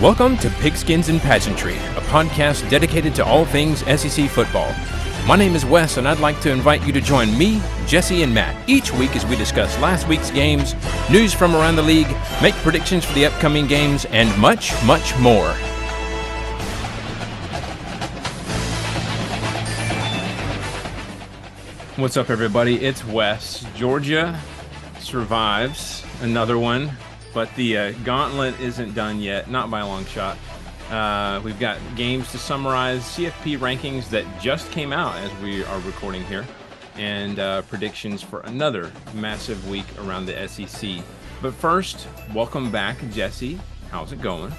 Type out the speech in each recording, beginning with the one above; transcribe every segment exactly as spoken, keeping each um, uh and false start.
Welcome to Pigskins and Pageantry, a podcast dedicated to all things S E C football. My name is Wes, and I'd like to invite you to join me, Jesse, and Matt each week as we discuss last week's games, news from around the league, make predictions for the upcoming games, and much, much more. What's up, everybody? It's Wes. Georgia survives another one. But the uh, gauntlet isn't done yet, not by a long shot. Uh, we've got games to summarize, C F P rankings that just came out as we are recording here, and uh, predictions for another massive week around the S E C. But first, welcome back, Jesse. How's it going?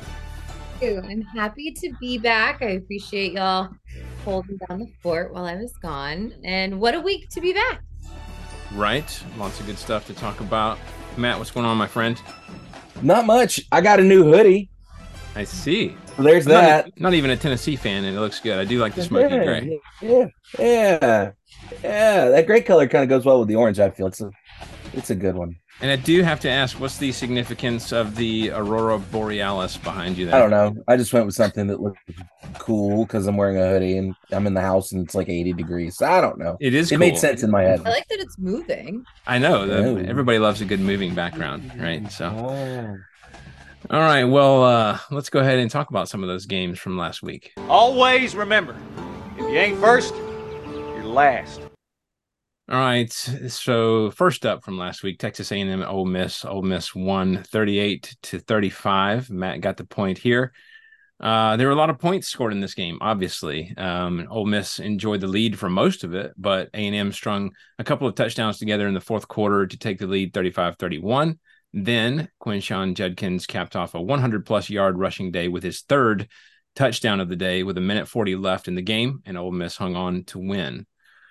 I'm happy to be back. I appreciate y'all holding down the fort while I was gone. And what a week to be back. Right. Lots of good stuff to talk about. Matt, what's going on, my friend? Not much. I got a new hoodie. I see. So there's I'm that. Not, not even a Tennessee fan, and it looks good. I do like the smoky yeah, gray. Yeah, yeah, yeah. That gray color kind of goes well with the orange. I feel it's a, it's a good one. And I do have to ask, what's the significance of the Aurora Borealis behind you there? I don't know. I just went with something that looked cool because I'm wearing a hoodie and I'm in the house and it's like eighty degrees. So I don't know. It is. It cool. made sense in my head. I like that it's moving. I know. The, Yeah. Everybody loves a good moving background, right? So, Oh. all right. Well, uh, let's go ahead and talk about some of those games from last week. Always remember, if you ain't first, you're last. All right. So first up from last week, Texas A and M, Ole Miss. Ole Miss won thirty-eight to thirty-five. Matt got the point here. Uh, there were a lot of points scored in this game, obviously. Um, Ole Miss enjoyed the lead for most of it, but A and M strung a couple of touchdowns together in the fourth quarter to take the lead thirty-five thirty-one. Then Quinshon Judkins capped off a one hundred plus yard rushing day with his third touchdown of the day with a minute forty left in the game, and Ole Miss hung on to win.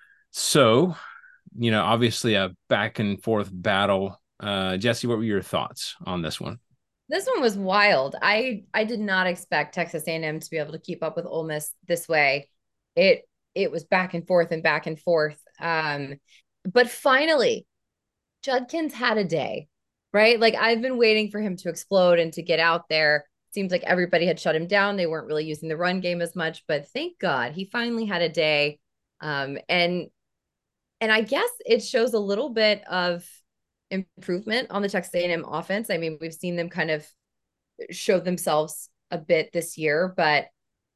So, you know, obviously a back and forth battle. Uh, Jesse, what were your thoughts on this one? This one was wild. I I did not expect Texas A and M to be able to keep up with Ole Miss this way. It it was back and forth and back and forth. Um, but finally, Judkins had a day, right? Like I've been waiting for him to explode and to get out there. Seems like everybody had shut him down. They weren't really using the run game as much, but thank God he finally had a day. Um, and And I guess it shows a little bit of improvement on the Texas A and M offense. I mean, we've seen them kind of show themselves a bit this year, but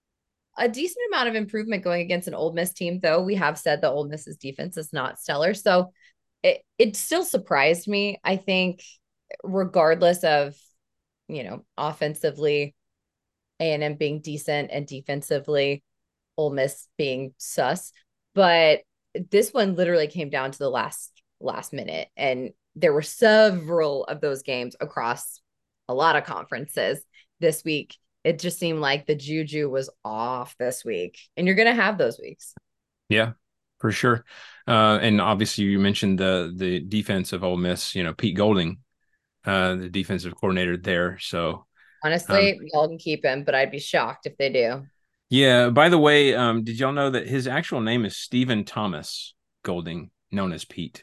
a decent amount of improvement going against an Ole Miss team, though we have said the Ole Miss's defense is not stellar. So it, it still surprised me. I think regardless of, you know, offensively, A and M being decent and defensively, Ole Miss being sus, but this one literally came down to the last last minute, and there were several of those games across a lot of conferences this week. It just seemed like the juju was off this week, and you're going to have those weeks. Yeah, for sure. Uh, and obviously you mentioned the the defense of Ole Miss, you know, Pete Golding, uh, the defensive coordinator there. So honestly, um, y'all can keep him, but I'd be shocked if they do. Yeah. By the way, um, did y'all know that his actual name is Stephen Thomas Golding, known as Pete?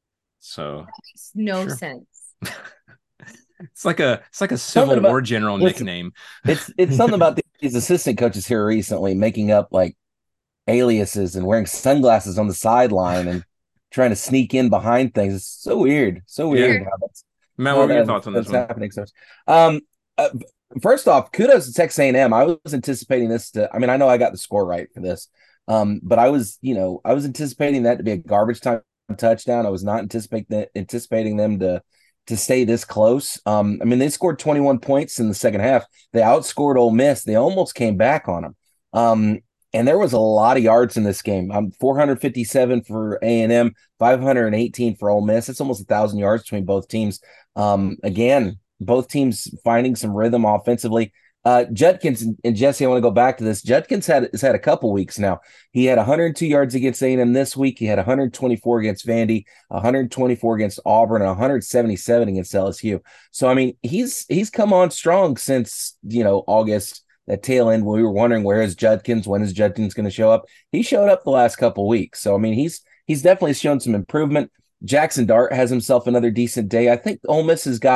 So that makes no sure. sense. It's like a it's like a Civil about, War general listen, nickname. It's it's something about these assistant coaches here recently making up like aliases and wearing sunglasses on the sideline and trying to sneak in behind things. It's so weird, so weird. Yeah. How that's, Matt, what were your thoughts on this one? Happening so um, uh, first off, kudos to Texas A and M. I was anticipating this to. I mean, I know I got the score right for this, um, but I was, you know, I was anticipating that to be a garbage time touchdown. I was not anticipating anticipating them to to stay this close. Um, I mean, they scored twenty-one points in the second half. They outscored Ole Miss. They almost came back on them. Um, and there was a lot of yards in this game. Um, four hundred fifty-seven for A and M, five hundred eighteen for Ole Miss. It's almost a thousand yards between both teams. Um, again, both teams finding some rhythm offensively. Uh, Judkins and, and Jesse, I want to go back to this. Judkins had has had a couple weeks now. He had one hundred two yards against A and M this week. He had one hundred twenty-four against Vandy, one hundred twenty-four against Auburn, and one hundred seventy-seven against L S U. So I mean, he's he's come on strong since, you know, August, that tail end. We were wondering, where is Judkins? When is Judkins going to show up? He showed up the last couple weeks. So I mean, he's he's definitely shown some improvement. Jackson Dart has himself another decent day. I think Ole Miss has got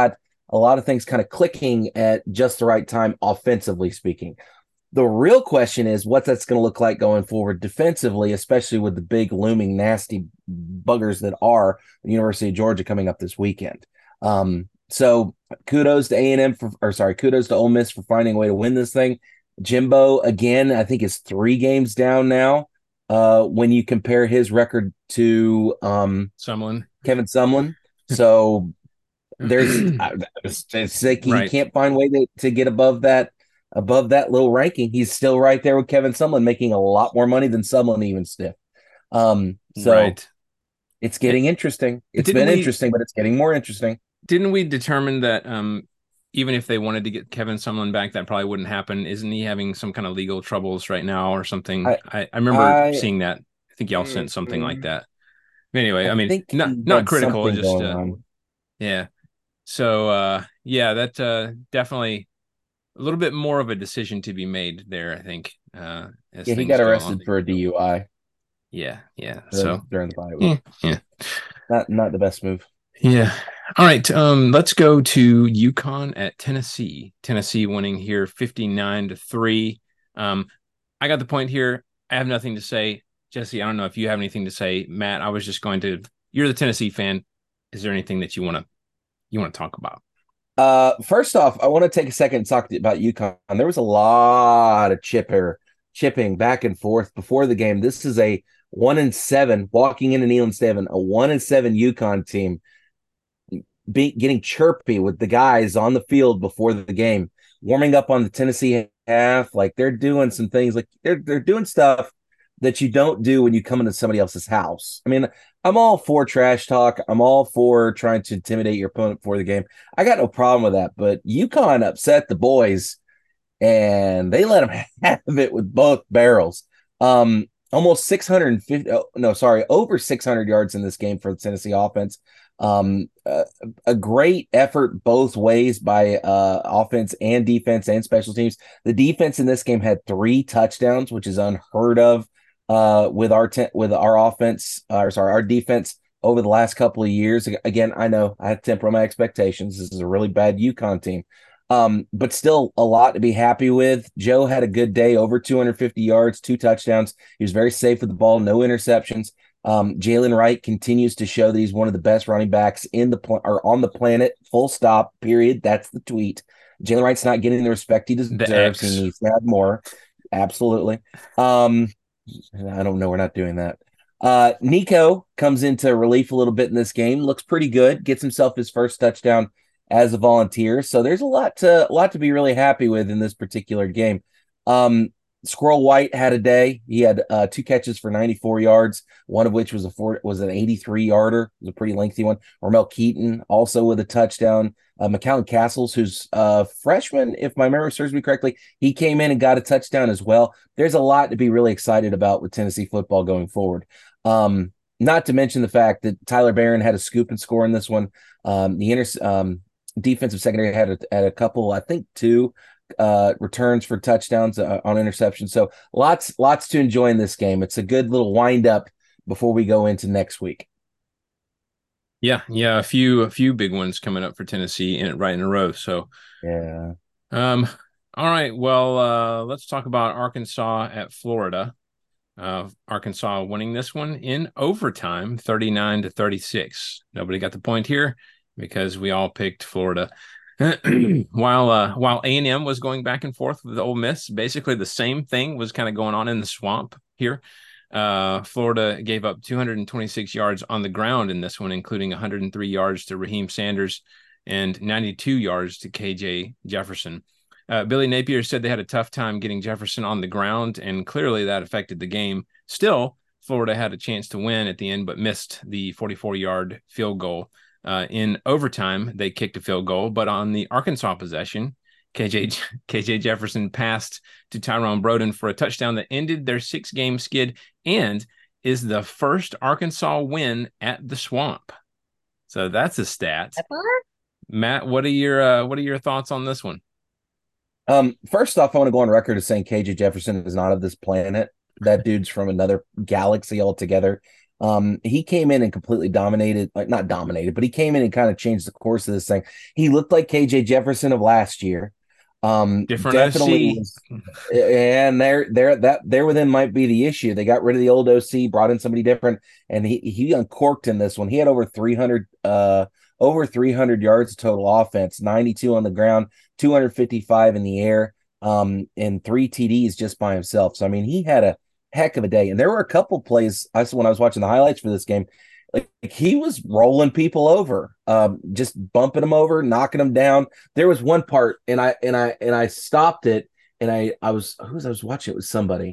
a lot of things kind of clicking at just the right time, offensively speaking. The real question is what that's going to look like going forward defensively, especially with the big looming nasty buggers that are the University of Georgia coming up this weekend. Um, so kudos to A and M for, or sorry, kudos to Ole Miss for finding a way to win this thing. Jimbo, again, I think is three games down now. Uh, when you compare his record to um, Sumlin, Kevin Sumlin. So there's it's like he right. can't find a way to, to get above that above that little ranking. He's still right there with Kevin Sumlin, making a lot more money than Sumlin even stiff. Um, so right. it's getting interesting. It's Didn't been we, interesting, but it's getting more interesting. Didn't we determine that um, even if they wanted to get Kevin Sumlin back, that probably wouldn't happen? Isn't he having some kind of legal troubles right now or something? I I, I remember I, seeing that. I think y'all sent something like that. But anyway, I I mean, think not he not had critical, something just going uh, on. yeah. So uh, yeah, that uh, definitely a little bit more of a decision to be made there, I think. Uh, as Yeah, he things got go arrested along. for a D U I. Yeah, yeah. During, so during the bye yeah, week. yeah. Not not the best move. Yeah. All right. Um, let's go to UConn at Tennessee. Tennessee winning here fifty-nine to three. Um, I got the point here. I have nothing to say. Jesse, I don't know if you have anything to say. Matt, I was just going to you're the Tennessee fan. Is there anything that you want to you want to talk about? Uh, first off, I want to take a second to talk about UConn. There was a lot of chipper chipping back and forth before the game. This is a one and seven walking into Neyland Stadium, a one and seven UConn team be, getting chirpy with the guys on the field before the game, warming up on the Tennessee half. Like they're doing some things, like they're they're doing stuff that you don't do when you come into somebody else's house. I mean, I'm all for trash talk. I'm all for trying to intimidate your opponent before the game. I got no problem with that. But UConn upset the boys, and they let them have it with both barrels. Um, almost six hundred fifty. Oh, no, sorry, over six hundred yards in this game for the Tennessee offense. Um, uh, a great effort both ways by uh, offense and defense and special teams. The defense in this game had three touchdowns, which is unheard of uh, with our te- with our offense, uh, or sorry, our defense over the last couple of years. Again, I know I have to temper my expectations. This is a really bad UConn team. Um, but still a lot to be happy with. Joe had a good day, over two hundred fifty yards, two touchdowns. He was very safe with the ball, no interceptions. Um, Jalen Wright continues to show that he's one of the best running backs in the pl- or on the planet. Full stop. Period. That's the tweet. Jalen Wright's not getting the respect he deserves. He needs to have more. Absolutely. Um, I don't know. We're not doing that. Uh, Nico comes into relief a little bit in this game. Looks pretty good. Gets himself his first touchdown as a volunteer. So there's a lot to a lot to be really happy with in this particular game. Um, Squirrel White had a day. He had uh, two catches for ninety-four yards, one of which was a four, was an eighty-three yarder. It was a pretty lengthy one. Romel Keaton also with a touchdown. Uh, McCallum Castles, who's a freshman, if my memory serves me correctly, he came in and got a touchdown as well. There's a lot to be really excited about with Tennessee football going forward. Um, not to mention the fact that Tyler Barron had a scoop and score in this one. Um, the inter- um, defensive secondary had a, had a couple, I think two uh, returns for touchdowns uh, on interception. So lots, lots to enjoy in this game. It's a good little wind up before we go into next week. Yeah, yeah, a few a few big ones coming up for Tennessee in it right in a row. So yeah. Um, all right. Well, uh, let's talk about Arkansas at Florida. Uh, Arkansas winning this one in overtime, thirty-nine to thirty-six. Nobody got the point here because we all picked Florida. while uh, while A and M was going back and forth with Ole Miss, basically the same thing was kind of going on in the swamp here. Uh, Florida gave up two hundred twenty-six yards on the ground in this one, including one hundred three yards to Raheem Sanders and ninety-two yards to K J Jefferson. Uh, Billy Napier said they had a tough time getting Jefferson on the ground, and clearly that affected the game. Still, Florida had a chance to win at the end, but missed the forty-four-yard field goal. Uh, in overtime, they kicked a field goal, but on the Arkansas possession, K J K J Jefferson passed to Tyrone Broden for a touchdown that ended their six-game skid and is the first Arkansas win at the Swamp. So that's a stat. Matt, what are your uh, what are your thoughts on this one? Um, first off, I want to go on record as saying K J Jefferson is not of this planet. That dude's from another galaxy altogether. Um, he came in and completely dominated, like not dominated, but he came in and kind of changed the course of this thing. He looked like K J Jefferson of last year. Um, Different definitely O C. was, and there, there, that there within might be the issue. They got rid of the old O C, brought in somebody different, and he he uncorked in this one. He had over three hundred, uh, over three hundred yards of total offense, ninety-two on the ground, two hundred fifty-five in the air, um, and three T Ds just by himself. So I mean, he had a heck of a day. And there were a couple plays I when I was watching the highlights for this game, like he was rolling people over, um, just bumping them over, knocking them down. There was one part, and I and I and I stopped it, and I I was who was I was watching it with somebody.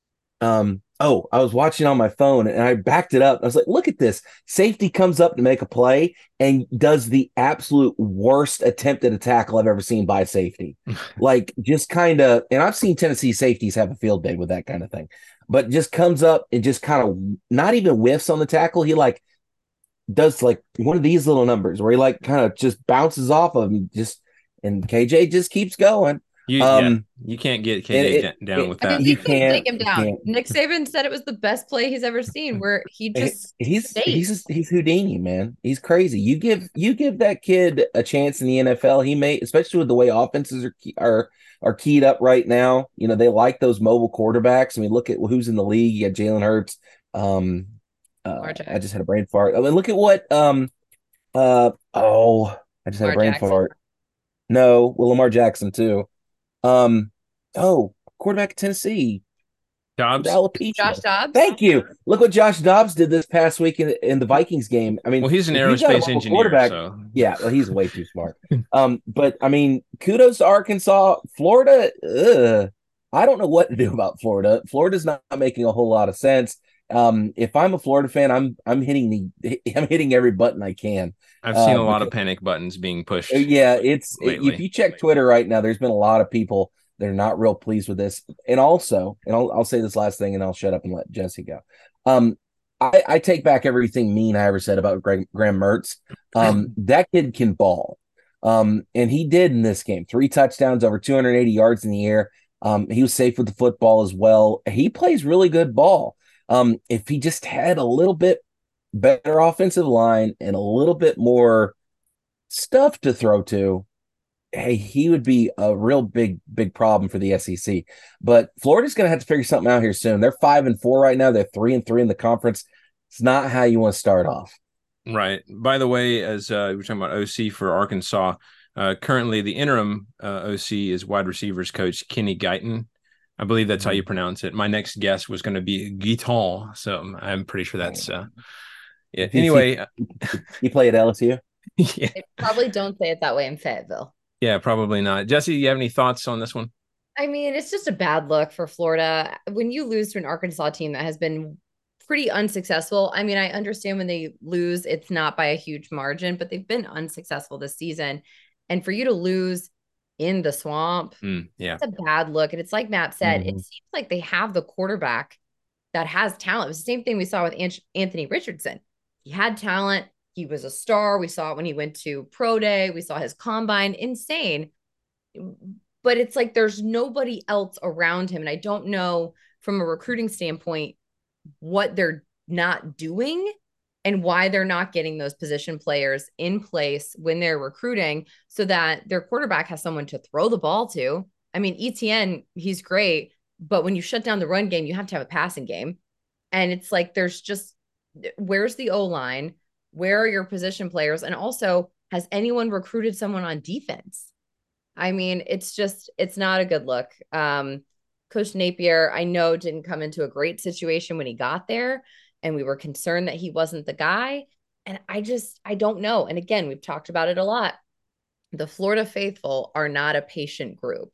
Um, oh, I was watching on my phone, and I backed it up. I was like, look at this. Safety comes up to make a play and does the absolute worst attempt at a tackle I've ever seen by safety. Like just kind of, and I've seen Tennessee safeties have a field day with that kind of thing, but just comes up and just kind of not even whiffs on the tackle. He like does like one of these little numbers where he like kind of just bounces off of him, just and K J just keeps going. You um, yeah, you can't get K J it, it, down it, with I that. mean, you, you couldn't can't, take him you down. can't. Nick Saban said it was the best play he's ever seen, where he just he's stayed. he's he's Houdini, man. He's crazy. You give you give that kid a chance in the N F L, he may, especially with the way offenses are are are keyed up right now. You know, they like those mobile quarterbacks. I mean, look at who's in the league. You got Jalen Hurts. Um, uh, I just had a brain fart. I mean, look at what um uh oh, I just had Lamar a brain Jackson. fart. No, well, Lamar Jackson too. Um, oh, quarterback of Tennessee. Dobbs. Alopecia. Josh Dobbs. Thank you. Look what Josh Dobbs did this past week in, in the Vikings game. I mean, Well, he's an if you got a aerospace mobile engineer, quarterback, so yeah, well, he's way too smart. Um, but I mean, kudos to Arkansas. Florida, ugh, I don't know what to do about Florida. Florida's not making a whole lot of sense. Um, if I'm a Florida fan, I'm I'm hitting the I'm hitting every button I can. I've seen Uh, a lot of because, panic buttons being pushed yeah, it's it, lately. if you check Twitter right now, there's been a lot of people that are not real pleased with this. And also, and I'll I'll say this last thing, and I'll shut up and let Jesse go. Um, I, I take back everything mean I ever said about Greg, Graham Mertz. Um, that kid can ball. Um, and he did in this game. Three touchdowns, over two hundred eighty yards in the air. Um, he was safe with the football as well. He plays really good ball. Um, if he just had a little bit better offensive line and a little bit more stuff to throw to, hey, he would be a real big, big problem for the S E C. But Florida's going to have to figure something out here soon. They're five and four right now. They're three and three in the conference. It's not how you want to start off. Right. By the way, as uh, we're talking about O C for Arkansas, uh, currently the interim uh, O C is wide receivers coach Kenny Guyton. I believe that's how you pronounce it. My next guess was going to be Guiton, so I'm pretty sure that's. Uh, yeah. Anyway, you play at L S U. Yeah. They probably don't say it that way in Fayetteville. Yeah, probably not. Jesse, you have any thoughts on this one? I mean, it's just a bad look for Florida. When you lose to an Arkansas team that has been pretty unsuccessful, I mean, I understand when they lose, it's not by a huge margin, but they've been unsuccessful this season. And for you to lose in the swamp, mm, yeah, it's a bad look. And it's like Matt said, mm-hmm. it seems like they have the quarterback that has talent. It was the same thing we saw with Anthony Richardson. He had talent. He was a star. We saw it when he went to Pro Day. We saw his combine. Insane. But it's like there's nobody else around him. And I don't know from a recruiting standpoint what they're not doing and why they're not getting those position players in place when they're recruiting so that their quarterback has someone to throw the ball to. I mean, Etienne, he's great, but when you shut down the run game, you have to have a passing game. And it's like there's just, where's the O-line? Where are your position players? And also, has anyone recruited someone on defense? I mean, it's just, it's not a good look. Um, Coach Napier, I know, didn't come into a great situation when he got there, and we were concerned that he wasn't the guy. And I just, I don't know. And again, we've talked about it a lot. The Florida faithful are not a patient group,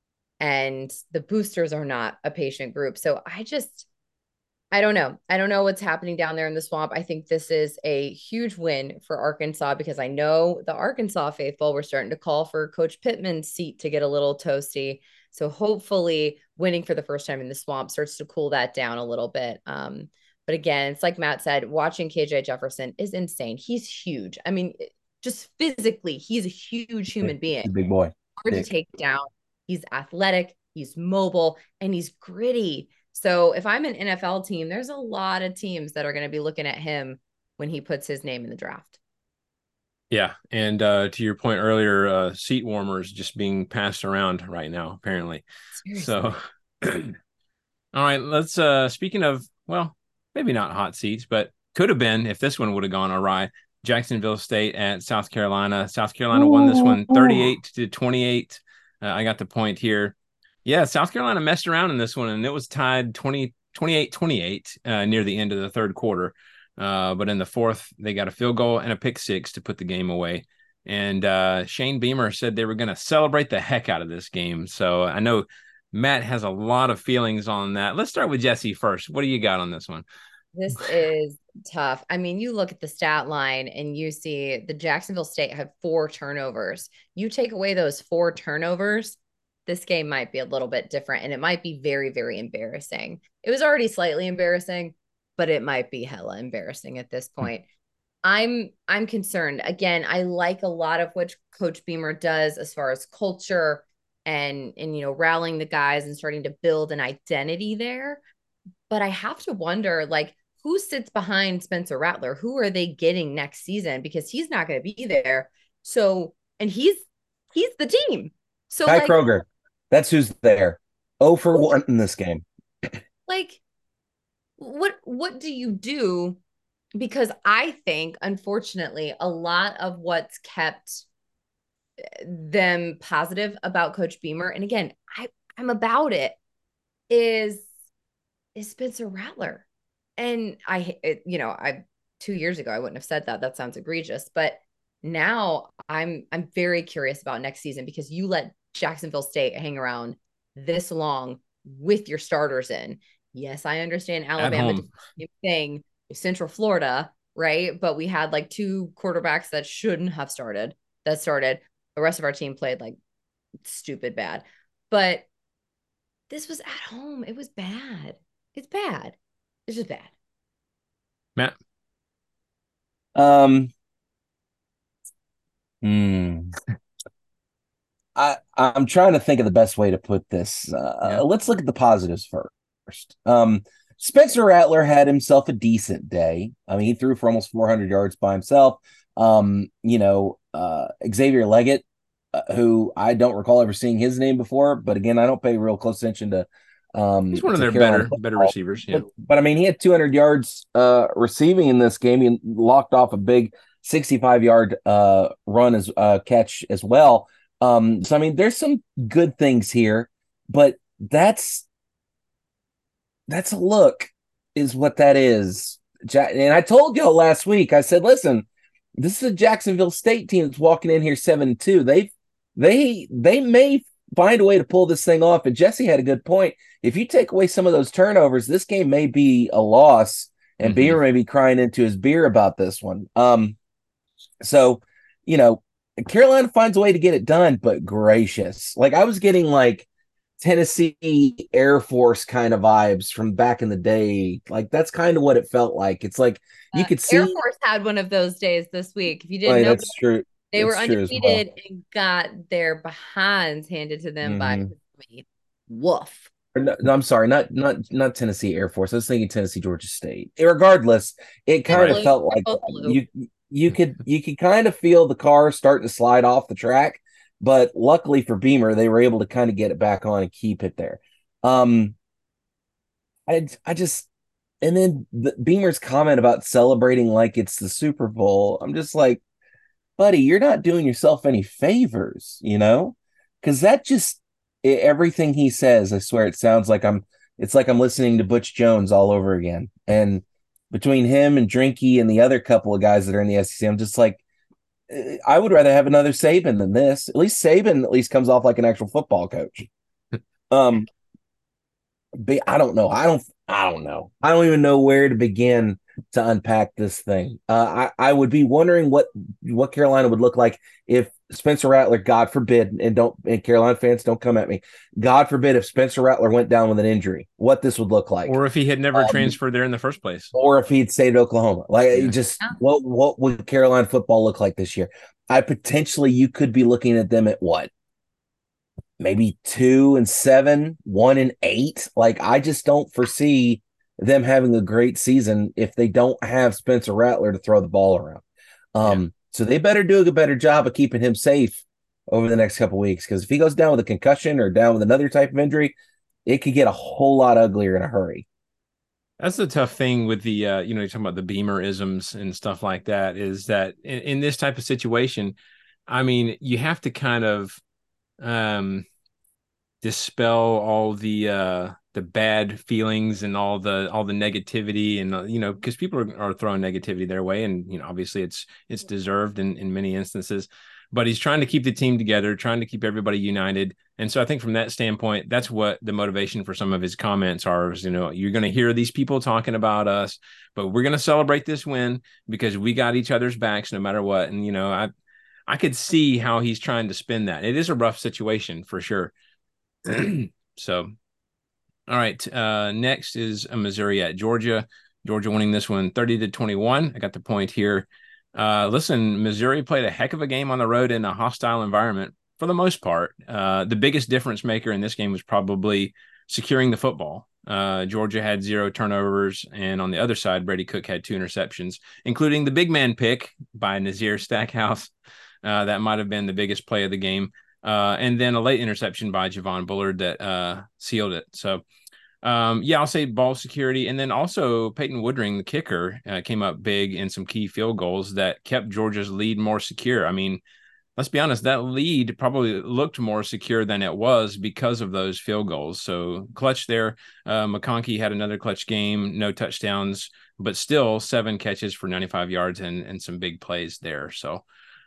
and the boosters are not a patient group. So I just, I don't know. I don't know what's happening down there in the swamp. I think this is a huge win for Arkansas because I know the Arkansas faithful were starting to call for Coach Pittman's seat to get a little toasty. So hopefully winning for the first time in the swamp starts to cool that down a little bit. Um, but again, it's like Matt said, watching K J Jefferson is insane. He's huge. I mean, just physically, he's a huge human being. He's a big boy. Hard Big. to take down. He's athletic, he's mobile, and he's gritty. So if I'm an N F L team, there's a lot of teams that are going to be looking at him when he puts his name in the draft. Yeah, and uh, to your point earlier, uh, seat warmers just being passed around right now, apparently. Seriously. So, all right, let's. Uh, speaking of, well, maybe not hot seats, but could have been if this one would have gone awry. Jacksonville State at South Carolina. South Carolina won this one thirty-eight to twenty-eight. Uh, I got the point here. Yeah, South Carolina messed around in this one, and it was tied twenty, twenty-eight twenty-eight uh, near the end of the third quarter. Uh, but in the fourth, they got a field goal and a pick six to put the game away. And uh, Shane Beamer said they were going to celebrate the heck out of this game. So I know Matt has a lot of feelings on that. Let's start with Jesse first. What do you got on this one? This is tough. I mean, you look at the stat line and you see the Jacksonville State had four turnovers. You take away those four turnovers, this game might be a little bit different, and it might be very, very embarrassing. It was already slightly embarrassing, but it might be hella embarrassing at this point. I'm I'm concerned. Again, I like a lot of what Coach Beamer does as far as culture and and you know rallying the guys and starting to build an identity there. But I have to wonder, like, who sits behind Spencer Rattler? Who are they getting next season? Because he's not going to be there. So, and he's he's the team. So, Ty like, Kroger, that's who's there. Oh for one in this game. Like, what what do you do? Because I think, unfortunately, a lot of what's kept them positive about Coach Beamer, and again, I, I'm about it, is is Spencer Rattler. And I, it, you know, I two years ago I wouldn't have said that. That sounds egregious, but now I'm I'm very curious about next season because you let Jacksonville State hang around this long with your starters in. Yes, I understand Alabama did the same thing with Central Florida, right? But we had like two quarterbacks that shouldn't have started that started. The rest of our team played like stupid bad. But this was at home. It was bad. It's bad. It's just bad. Matt? Um, hmm. I, I'm trying to think of the best way to put this. Uh, Yeah. Let's look at the positives first. Um, Spencer Rattler had himself a decent day. I mean, he threw for almost four hundred yards by himself. Um, you know, uh, Xavier Leggett, uh, who I don't recall ever seeing his name before, but again, I don't pay real close attention to. Um, He's one of to their Carolina better football. better receivers. Yeah. But, but I mean, he had two hundred yards uh, receiving in this game. He locked off a big sixty-five yard uh, run as uh, catch as well. Um, so I mean, there's some good things here, but that's that's a look, is what that is. And I told y'all last week, I said, listen, this is a Jacksonville State team that's walking in here seven two. They they they may find a way to pull this thing off. And Jesse had a good point. If you take away some of those turnovers, this game may be a loss, and mm-hmm. Beamer may be crying into his beer about this one. Um, so, you know, Carolina finds a way to get it done, but gracious. Like, I was getting like Tennessee Air Force kind of vibes from back in the day. Like, that's kind of what it felt like. It's like you could uh, see Air Force had one of those days this week. If you didn't oh, know, that's true. They that's were undefeated well. and got their behinds handed to them mm-hmm. by me. Woof. No, no, I'm sorry, not not not Tennessee Air Force. I was thinking Tennessee Georgia State. Regardless, it kind of felt like you you could you could kind of feel the car starting to slide off the track, but luckily for Beamer, they were able to kind of get it back on and keep it there. Um, I I just and then the, Beamer's comment about celebrating like it's the Super Bowl. I'm just like, buddy, you're not doing yourself any favors, you know, because that just. Everything he says, I swear, it sounds like I'm. It's like I'm listening to Butch Jones all over again. And between him and Drinky and the other couple of guys that are in the S E C, I'm just like, I would rather have another Saban than this. At least Saban at least comes off like an actual football coach. Um, but I don't know. I don't. I don't know. I don't even know where to begin to unpack this thing. Uh, I I would be wondering what what Carolina would look like if Spencer Rattler, God forbid, and don't and Carolina fans don't come at me. God forbid if Spencer Rattler went down with an injury, what this would look like, or if he had never um, transferred there in the first place, or if he'd stayed at Oklahoma. Like yeah. just yeah. what what would Carolina football look like this year? I potentially you could be looking at them at what maybe two and seven, one and eight. Like, I just don't foresee them having a great season if they don't have Spencer Rattler to throw the ball around. Um, yeah. So they better do a better job of keeping him safe over the next couple of weeks, because if he goes down with a concussion or down with another type of injury, it could get a whole lot uglier in a hurry. That's the tough thing with the, uh, you know, you're talking about the Beamer isms and stuff like that, is that in, in this type of situation, I mean, you have to kind of um, dispel all the uh, the bad feelings and all the all the negativity, and uh, you know, because people are, are throwing negativity their way, and you know, obviously it's it's deserved in in many instances. But he's trying to keep the team together, trying to keep everybody united. And so I think from that standpoint, that's what the motivation for some of his comments are, is, you know, you're going to hear these people talking about us, but we're going to celebrate this win because we got each other's backs no matter what. And, you know, I, I could see how he's trying to spin that. It is a rough situation for sure. So, all right. Uh, next is a Missouri at Georgia. Georgia winning this one thirty to twenty-one. I got the point here. Uh, listen, Missouri played a heck of a game on the road in a hostile environment for the most part. Uh, the biggest difference maker in this game was probably securing the football. Uh, Georgia had zero turnovers, and on the other side, Brady Cook had two interceptions, including the big man pick by Nazir Stackhouse. Uh, that might have been the biggest play of the game. Uh, and then a late interception by Javon Bullard that uh, sealed it. So, Um, yeah, I'll say ball security. And then also Peyton Woodring, the kicker, uh, came up big in some key field goals that kept Georgia's lead more secure. I mean, let's be honest, that lead probably looked more secure than it was because of those field goals. So clutch there. Uh, McConkey had another clutch game, no touchdowns, but still seven catches for ninety-five yards and, and some big plays there. So,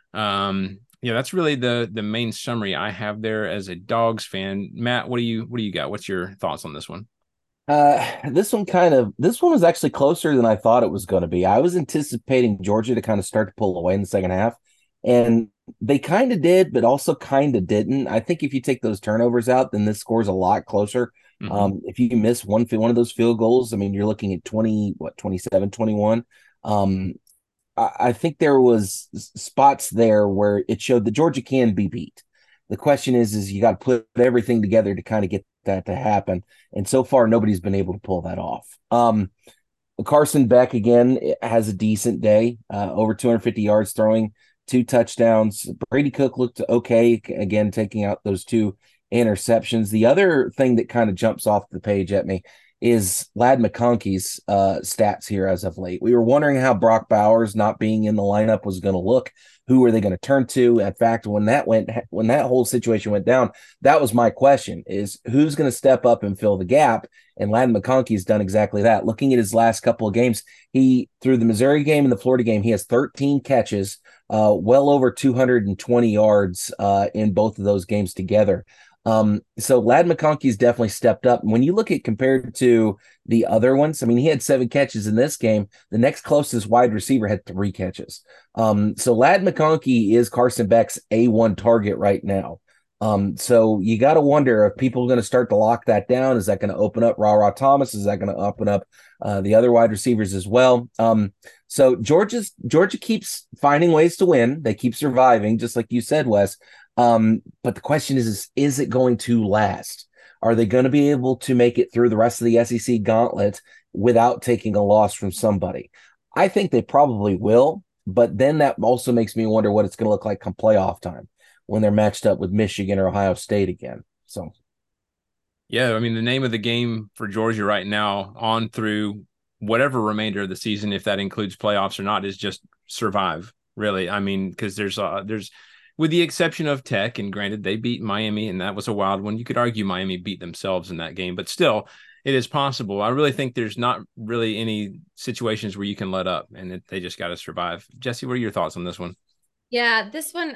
um, yeah, that's really the the main summary I have there as a Dogs fan. Matt, what do you what do you got? What's your thoughts on this one? Uh, this one kind of this one was actually closer than I thought it was going to be. I was anticipating Georgia to kind of start to pull away in the second half, and they kind of did, but also kind of didn't. I think if you take those turnovers out, then this score's a lot closer. Mm-hmm. Um, if you miss one one of those field goals, I mean, you're looking at twenty, what, twenty-seven, twenty-one. Um, I, I think there was spots there where it showed that Georgia can be beat. The question is, is you got to put everything together to kind of get that to happen. And so far, nobody's been able to pull that off. Um, Carson Beck, again, has a decent day, uh, over two hundred fifty yards throwing, two touchdowns. Brady Cook looked okay, again, taking out those two interceptions. The other thing that kind of jumps off the page at me is Ladd McConkey's uh, stats here as of late. We were wondering how Brock Bowers not being in the lineup was going to look. Who are they going to turn to? In fact, when that went, when that whole situation went down, that was my question: is who's going to step up and fill the gap? And Ladd McConkey's done exactly that. Looking at his last couple of games, he through the Missouri game and the Florida game, he has thirteen catches, uh, well over two hundred twenty yards uh, in both of those games together. Um, so Ladd McConkey's definitely stepped up. When you look at compared to the other ones, I mean, he had seven catches in this game. The next closest wide receiver had three catches. Um, so Ladd McConkey is Carson Beck's A one target right now. Um, so you got to wonder if people are going to start to lock that down. Is that going to open up Ra Ra Thomas? Is that going to open up uh, the other wide receivers as well? Um, so Georgia's Georgia keeps finding ways to win. They keep surviving, just like you said, Wes. Um, but the question is, is, is it going to last? Are they going to be able to make it through the rest of the S E C gauntlet without taking a loss from somebody? I think they probably will, but then that also makes me wonder what it's going to look like come playoff time when they're matched up with Michigan or Ohio State again. So, yeah, I mean, the name of the game for Georgia right now on through whatever remainder of the season, if that includes playoffs or not, is just survive, really. I mean, because there's uh, there's – with the exception of Tech, and granted, they beat Miami, and that was a wild one. You could argue Miami beat themselves in that game, but still, it is possible. I really think there's not really any situations where you can let up, and it, they just got to survive. Jesse, what are your thoughts on this one? Yeah, this one,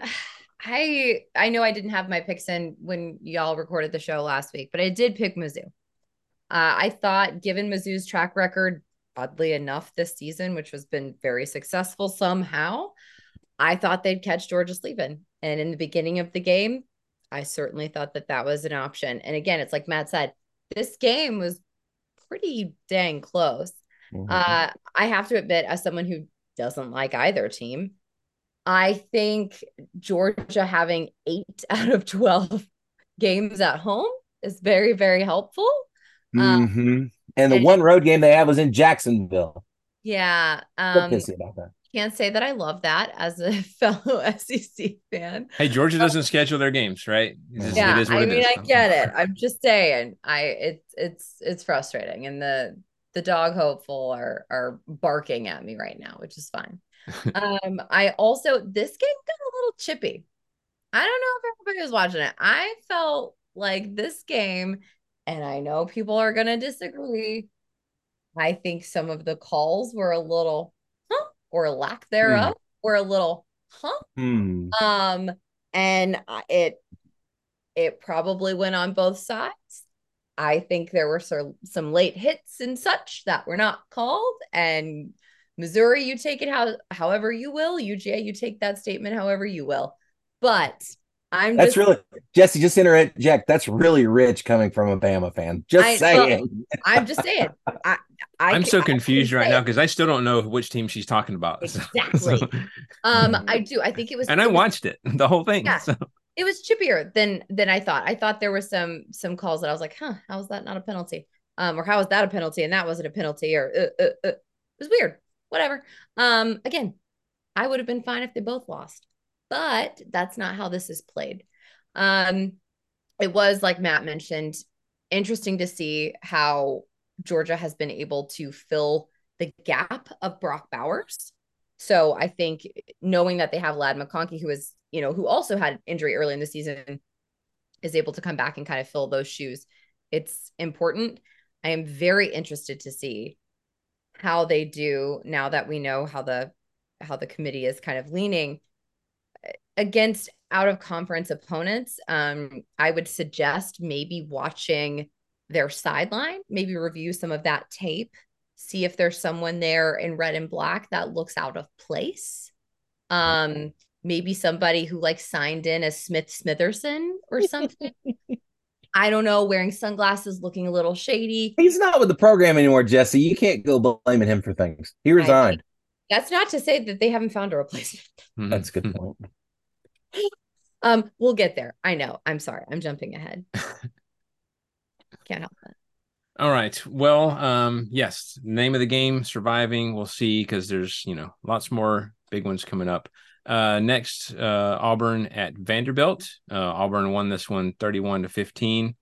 I I know I didn't have my picks in when y'all recorded the show last week, but I did pick Mizzou. Uh, I thought, given Mizzou's track record, oddly enough, this season, which has been very successful somehow, I thought they'd catch Georgia sleeping. And in the beginning of the game, I certainly thought that that was an option. And again, it's like Matt said, this game was pretty dang close. Mm-hmm. Uh, I have to admit, as someone who doesn't like either team, I think Georgia having eight out of twelve games at home is very, very helpful. Um, Mm-hmm. And the and one road game they had was in Jacksonville. yeah, So um, pissy about that. can't say that I love that as a fellow S E C fan. Hey, Georgia doesn't schedule their games, right? It is, it Yeah, is what I it mean, is. I get it. I'm just saying, I it's it's it's frustrating, and the the dog hopeful are are barking at me right now, which is fine. Um, I also this game got a little chippy. I don't know if everybody was watching it. I felt like this game, and I know people are gonna disagree. I think some of the calls were a little, huh, or lack Hmm. thereof, were a little, huh. Hmm. Um, and I- it it probably went on both sides. I think there were some, some late hits and such that were not called. And Missouri, you take it how however you will. U G A, you take that statement however you will. But I'm That's just really Jesse. Just interject. That's really rich coming from a Bama fan. Just I well, saying. I'm just saying. I I I'm can, so I can confused right say now it. because I still don't know which team she's talking about. So, so Exactly. Um, I do. I think it was and I it was watched it, the whole thing. yeah, So it was chippier than than I thought. I thought there were some some calls that I was like, huh, how is that not a penalty? Um, or how is that a penalty and that wasn't a penalty? Or uh, uh, uh. It was weird. Whatever. Um, again, I would have been fine if they both lost, but that's not how this is played. Um, it was like Matt mentioned, interesting to see how Georgia has been able to fill the gap of Brock Bowers. So I think knowing that they have Ladd McConkey, who is, you know, who also had injury early in the season, is able to come back and kind of fill those shoes. It's important. I am very interested to see how they do now that we know how the how the committee is kind of leaning against out of conference opponents. Um, I would suggest maybe watching their sideline, maybe review some of that tape, see if there's someone there in red and black that looks out of place. Um, maybe somebody who like signed in as Smith Smitherson or something. I don't know, wearing sunglasses, looking a little shady. He's not with the program anymore, Jesse. You can't go blaming him for things. He I, resigned. that's not to say that they haven't found a replacement. That's a good point. Um, we'll get there. I know. I'm sorry. I'm jumping ahead. Can't help it. all right. Well, um, yes, name of the game, surviving. We'll see because there's, you know, lots more big ones coming up. Uh, next, uh, Auburn at Vanderbilt. Uh, Auburn won this one thirty-one to fifteen.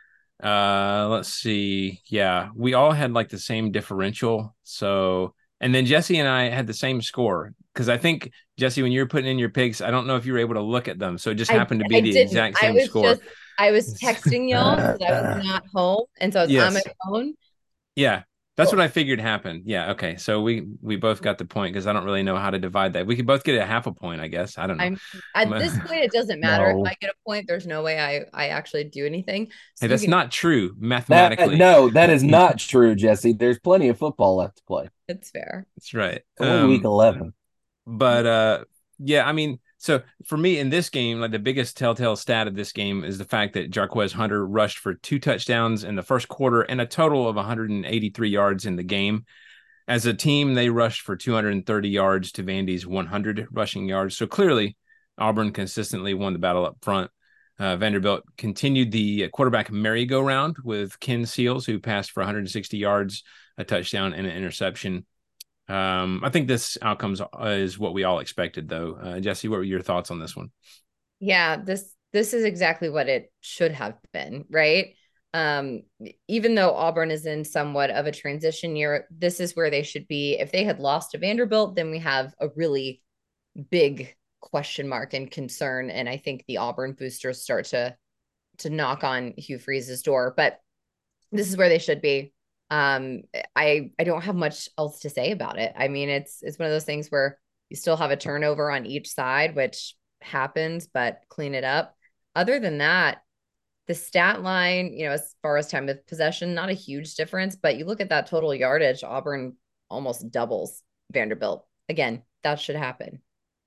Uh, let's see. Yeah, we all had like the same differential. So, and then Jesse and I had the same score because I think Jesse, when you were putting in your picks, I don't know if you were able to look at them. So it just I, happened to be I the didn't. exact I same was score. just, I was texting y'all because I was not home. And so I was on my Yes. phone. Yeah. That's Cool. what I figured happened. Yeah. Okay. So we we both got the point because I don't really know how to divide that. We could both get a half a point, I guess. I don't know. I'm at this point, it doesn't matter if No. I get a point. There's no way I I actually do anything. Hey, So you that's can. not true That mathematically. no, that is not true, Jesse. There's plenty of football left to play. It's fair. That's right. It's only week Um, eleven. but uh, yeah, I mean, so for me in this game, like the biggest telltale stat of this game is the fact that Jarquez Hunter rushed for two touchdowns in the first quarter and a total of one hundred eighty-three yards in the game. As a team, they rushed for two hundred thirty yards to Vandy's one hundred rushing yards. So clearly, Auburn consistently won the battle up front. Uh, Vanderbilt continued the quarterback merry-go-round with Ken Seals, who passed for one hundred sixty yards, a touchdown, and an interception. Um, I think this outcome is what we all expected, though. Uh, Jesse, what were your thoughts on this one? Yeah, this this is exactly what it should have been, right? Um, even though Auburn is in somewhat of a transition year, this is where they should be. If they had lost to Vanderbilt, then we have a really big question mark and concern. And I think the Auburn boosters start to to knock on Hugh Freeze's door. But this is where they should be. Um, I I don't have much else to say about it. I mean, it's it's one of those things where you still have a turnover on each side, which happens, but clean it up. Other than that, the stat line, you know, as far as time of possession, not a huge difference, but you look at that total yardage, Auburn almost doubles Vanderbilt. Again, that should happen.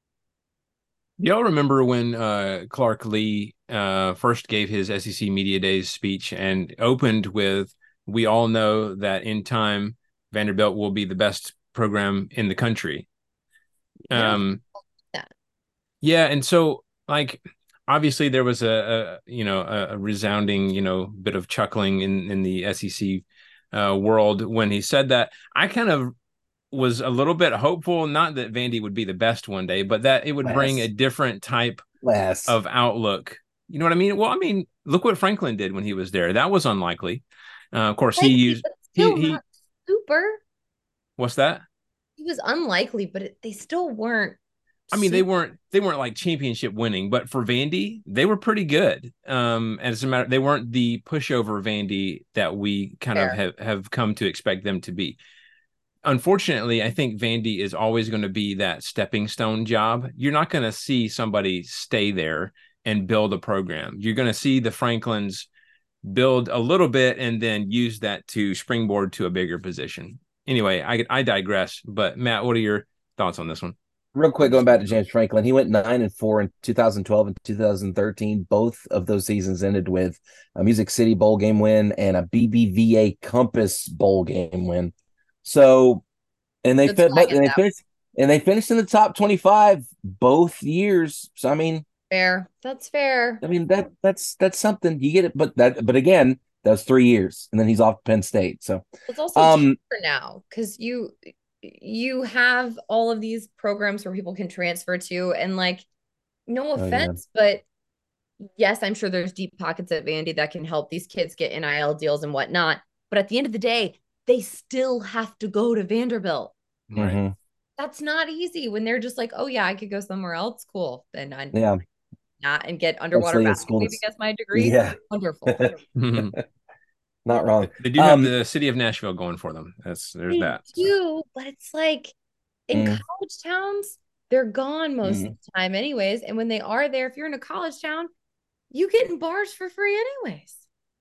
Y'all remember when uh, Clark Lee uh, first gave his S E C Media Days speech and opened with, "We all know that in time, Vanderbilt will be the best program in the country." Um, that. yeah, and so like obviously there was a, a you know a, a resounding you know bit of chuckling in in the S E C uh, world when he said that. I kind of was a little bit hopeful, not that Vandy would be the best one day, but that it would Less. bring a different type Less. of outlook. You know what I mean? Well, I mean, look what Franklin did when he was there. That was unlikely. Uh, of course, he used he, he super. What's that? It was unlikely, but it, they still weren't. I mean, they weren't they weren't like championship winning, but for Vandy, they were pretty good. Um, as a matter, they weren't the pushover Vandy that we kind Fair. of have, have come to expect them to be. Unfortunately, I think Vandy is always going to be that stepping stone job. You're not going to see somebody stay there and build a program. You're going to see the Franklins build a little bit and then use that to springboard to a bigger position. Anyway, I I digress. But Matt, what are your thoughts on this one? Real quick, going back to James Franklin, he went nine and four in two thousand twelve and two thousand thirteen. Both of those seasons ended with a Music City Bowl game win and a B B V A Compass Bowl game win. So, and they fit, but and they finished and they finished in the top twenty-five both years. So, I mean, fair. That's fair. I mean that that's that's something you get it, but that but again, that was three years, and then he's off to Penn State. So it's also um, cheaper now because you. you have all of these programs where people can transfer to, and like, no offense, oh, yeah. but yes, I'm sure there's deep pockets at Vandy that can help these kids get N I L deals and whatnot. But at the end of the day, they still have to go to Vanderbilt. Mm-hmm. That's not easy when they're just like, oh yeah, I could go somewhere else. Cool. Then I yeah, not and get underwater basketball. Maybe get my degree. Yeah, wonderful. Not wrong. They do have um, the city of Nashville going for them. That's there's they that. Do, so. But it's like in mm. college towns, they're gone most mm. of the time, anyways. And when they are there, if you're in a college town, you get in bars for free, anyways.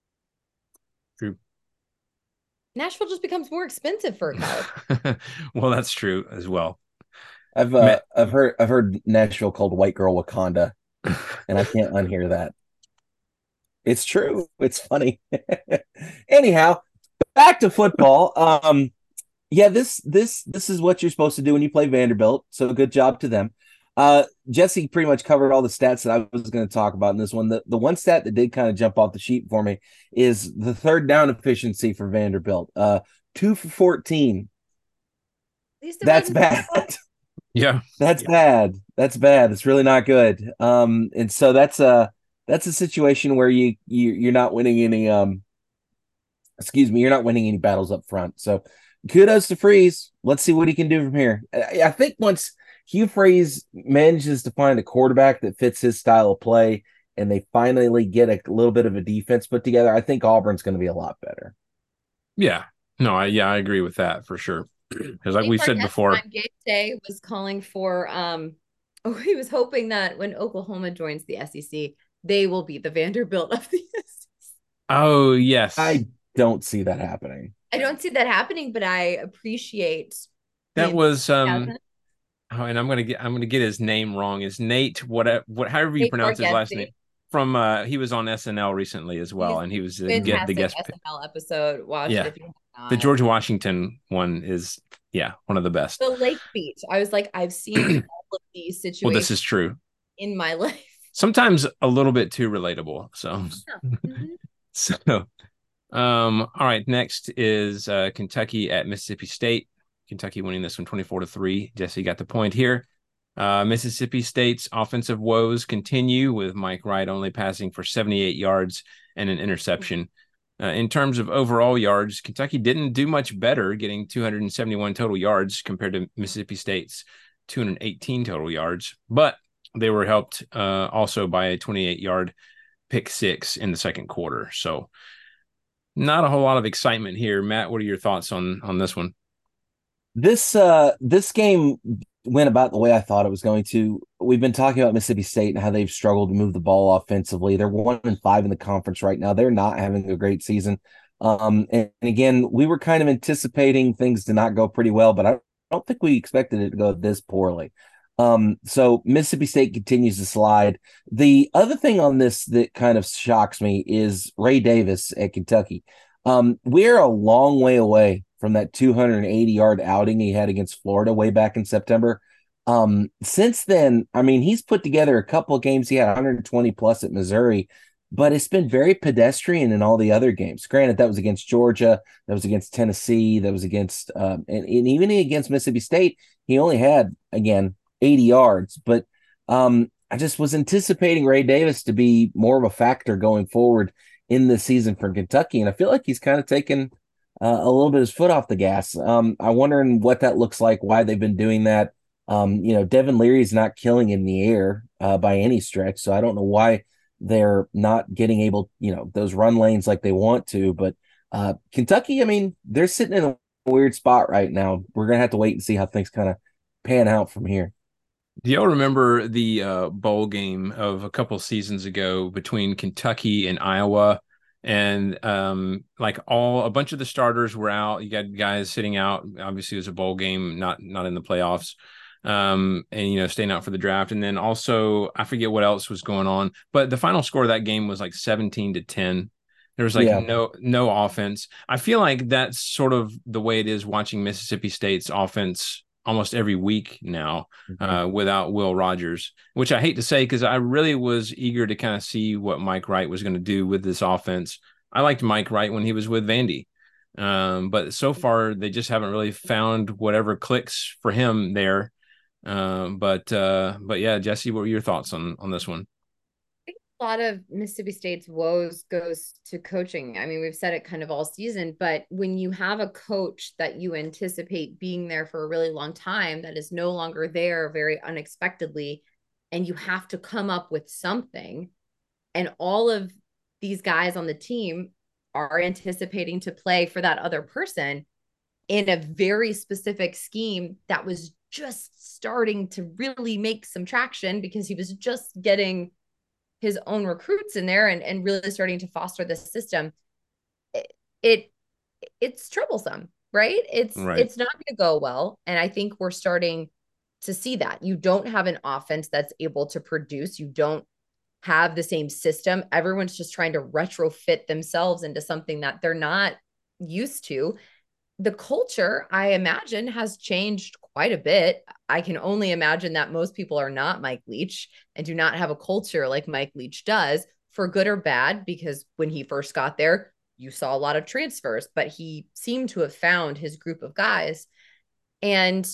True. Nashville just becomes more expensive for a college. Well, that's true as well. I've uh, Man. I've heard I've heard Nashville called White Girl Wakanda, and I can't unhear that. It's true. It's funny. Anyhow, back to football. Um, yeah, this this this is what you're supposed to do when you play Vanderbilt. So good job to them. Uh, Jesse pretty much covered all the stats that I was going to talk about in this one. The the one stat that did kind of jump off the sheet for me is the third down efficiency for Vanderbilt. Uh, two for fourteen. That's bad. Yeah, that's yeah. bad. That's bad. It's really not good. Um, and so that's a. That's a situation where you, you you're not winning any um excuse me, you're not winning any battles up front. So kudos to Freeze. Let's see what he can do from here. I, I think once Hugh Freeze manages to find a quarterback that fits his style of play and they finally get a little bit of a defense put together, I think Auburn's going to be a lot better. Yeah. No, I yeah, I agree with that for sure. Because like we said before, Gabe was calling for um oh, he was hoping that when Oklahoma joins the S E C, they will be the Vanderbilt of the S E C. Oh, yes. I don't see that happening. I don't see that happening, but I appreciate that was um oh, and I'm gonna get I'm gonna get his name wrong. It's Nate, what what however you Nate pronounce his last name. From uh he was on S N L recently as well, He's and he was uh, get the guest S N L episode. Watch yeah. it if you have the George Washington one is yeah, one of the best. The Lake Beach. I was like, I've seen all of these situations. Well, this is true. In my life. Sometimes a little bit too relatable. So, yeah. mm-hmm. so, um, all right. Next is uh, Kentucky at Mississippi State. Kentucky winning this one twenty-four to three. Jesse got the point here. Uh, Mississippi State's offensive woes continue with Mike Wright only passing for seventy-eight yards and an interception. Uh, in terms of overall yards, Kentucky didn't do much better, getting two hundred seventy-one total yards compared to Mississippi State's two hundred eighteen total yards, but they were helped uh, also by a twenty-eight yard pick six in the second quarter. So not a whole lot of excitement here. Matt, what are your thoughts on, on this one? This, uh, this game went about the way I thought it was going to. We've been talking about Mississippi State and how they've struggled to move the ball offensively. They're one and five in the conference right now. They're not having a great season. Um, and, and again, we were kind of anticipating things to not go pretty well, but I don't think we expected it to go this poorly. Um, so Mississippi State continues to slide. The other thing on this that kind of shocks me is Ray Davis at Kentucky. Um, we're a long way away from that two hundred eighty yard outing he had against Florida way back in September. Um, since then, I mean, he's put together a couple of games. He had one hundred twenty plus at Missouri, but it's been very pedestrian in all the other games. Granted, that was against Georgia, that was against Tennessee, that was against, um, and, and even against Mississippi State, he only had, again, eighty yards. But um, I just was anticipating Ray Davis to be more of a factor going forward in this season for Kentucky. And I feel like he's kind of taken uh, a little bit of his foot off the gas. Um, I'm wondering what that looks like, why they've been doing that. Um, you know, Devin Leary is not killing in the air uh, by any stretch. So I don't know why they're not getting able, you know, those run lanes like they want to. But uh, Kentucky, I mean, they're sitting in a weird spot right now. We're going to have to wait and see how things kind of pan out from here. Do y'all remember the uh, bowl game of a couple seasons ago between Kentucky and Iowa? And um, like all a bunch of the starters were out. You got guys sitting out. Obviously, it was a bowl game, not not in the playoffs. Um, and you know, staying out for the draft. And then also, I forget what else was going on, but the final score of that game was like seventeen to ten. There was like yeah. no no offense. I feel like that's sort of the way it is watching Mississippi State's offense almost every week now, mm-hmm. uh, without Will Rogers, which I hate to say because I really was eager to kind of see what Mike Wright was going to do with this offense. I liked Mike Wright when he was with Vandy, um, but so far they just haven't really found whatever clicks for him there. Um, but uh, but yeah, Jesse, what were your thoughts on on this one? A lot of Mississippi State's woes goes to coaching. I mean, we've said it kind of all season, but when you have a coach that you anticipate being there for a really long time that is no longer there very unexpectedly, and you have to come up with something, and all of these guys on the team are anticipating to play for that other person in a very specific scheme that was just starting to really make some traction because he was just getting his own recruits in there and, and really starting to foster the system. It, it it's troublesome, right? It's right. It's not going to go well. And I think we're starting to see that. You don't have an offense that's able to produce. You don't have the same system. Everyone's just trying to retrofit themselves into something that they're not used to. The culture, I imagine, has changed quite a bit. I can only imagine that most people are not Mike Leach and do not have a culture like Mike Leach does, for good or bad, because when he first got there, you saw a lot of transfers, but he seemed to have found his group of guys. And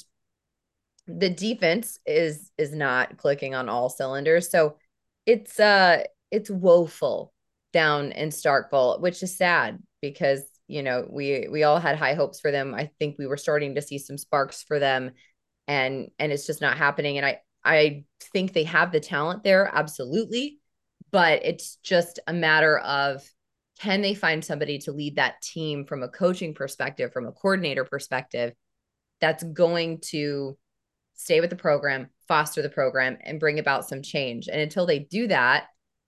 the defense is is not clicking on all cylinders. So it's uh it's woeful down in Starkville, which is sad because you know, we we all had high hopes for them. I think we were starting to see some sparks for them, and and it's just not happening. And I I think they have the talent there, absolutely, but it's just a matter of, can they find somebody to lead that team from a coaching perspective, from a coordinator perspective, that's going to stay with the program, foster the program, and bring about some change. And until they do that,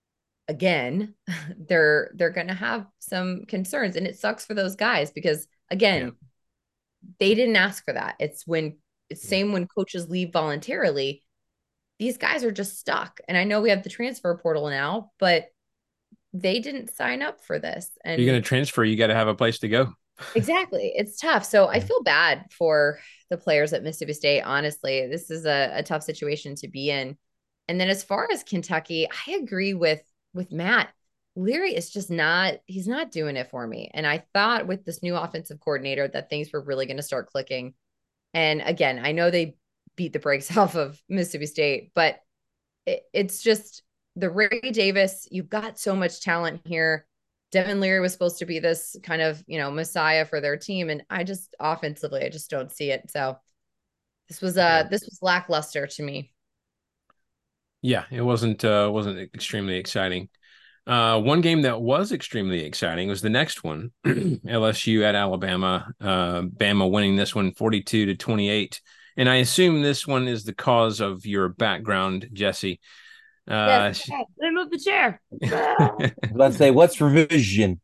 again, they're they're going to have some concerns, and it sucks for those guys because again, yeah. they didn't ask for that. It's when it's same when coaches leave voluntarily, these guys are just stuck. And I know we have the transfer portal now, but they didn't sign up for this. And you're going to transfer, you got to have a place to go. Exactly. It's tough. So I feel bad for the players at Mississippi State. Honestly, this is a, a tough situation to be in. And then as far as Kentucky, I agree with with Matt. Leary is just not, he's not doing it for me. And I thought with this new offensive coordinator that things were really going to start clicking. And again, I know they beat the brakes off of Mississippi State, but it, it's just the Ray Davis, you've got so much talent here. Devin Leary was supposed to be this kind of, you know, messiah for their team. And I just offensively, I just don't see it. So this was, uh, this was lackluster to me. Yeah, it wasn't uh, wasn't extremely exciting. Uh, one game that was extremely exciting was the next one, L S U at Alabama. Uh, Bama winning this one forty-two to twenty-eight, and I assume this one is the cause of your background, Jesse. Uh, yes, let me move the chair. Let's say what's revision.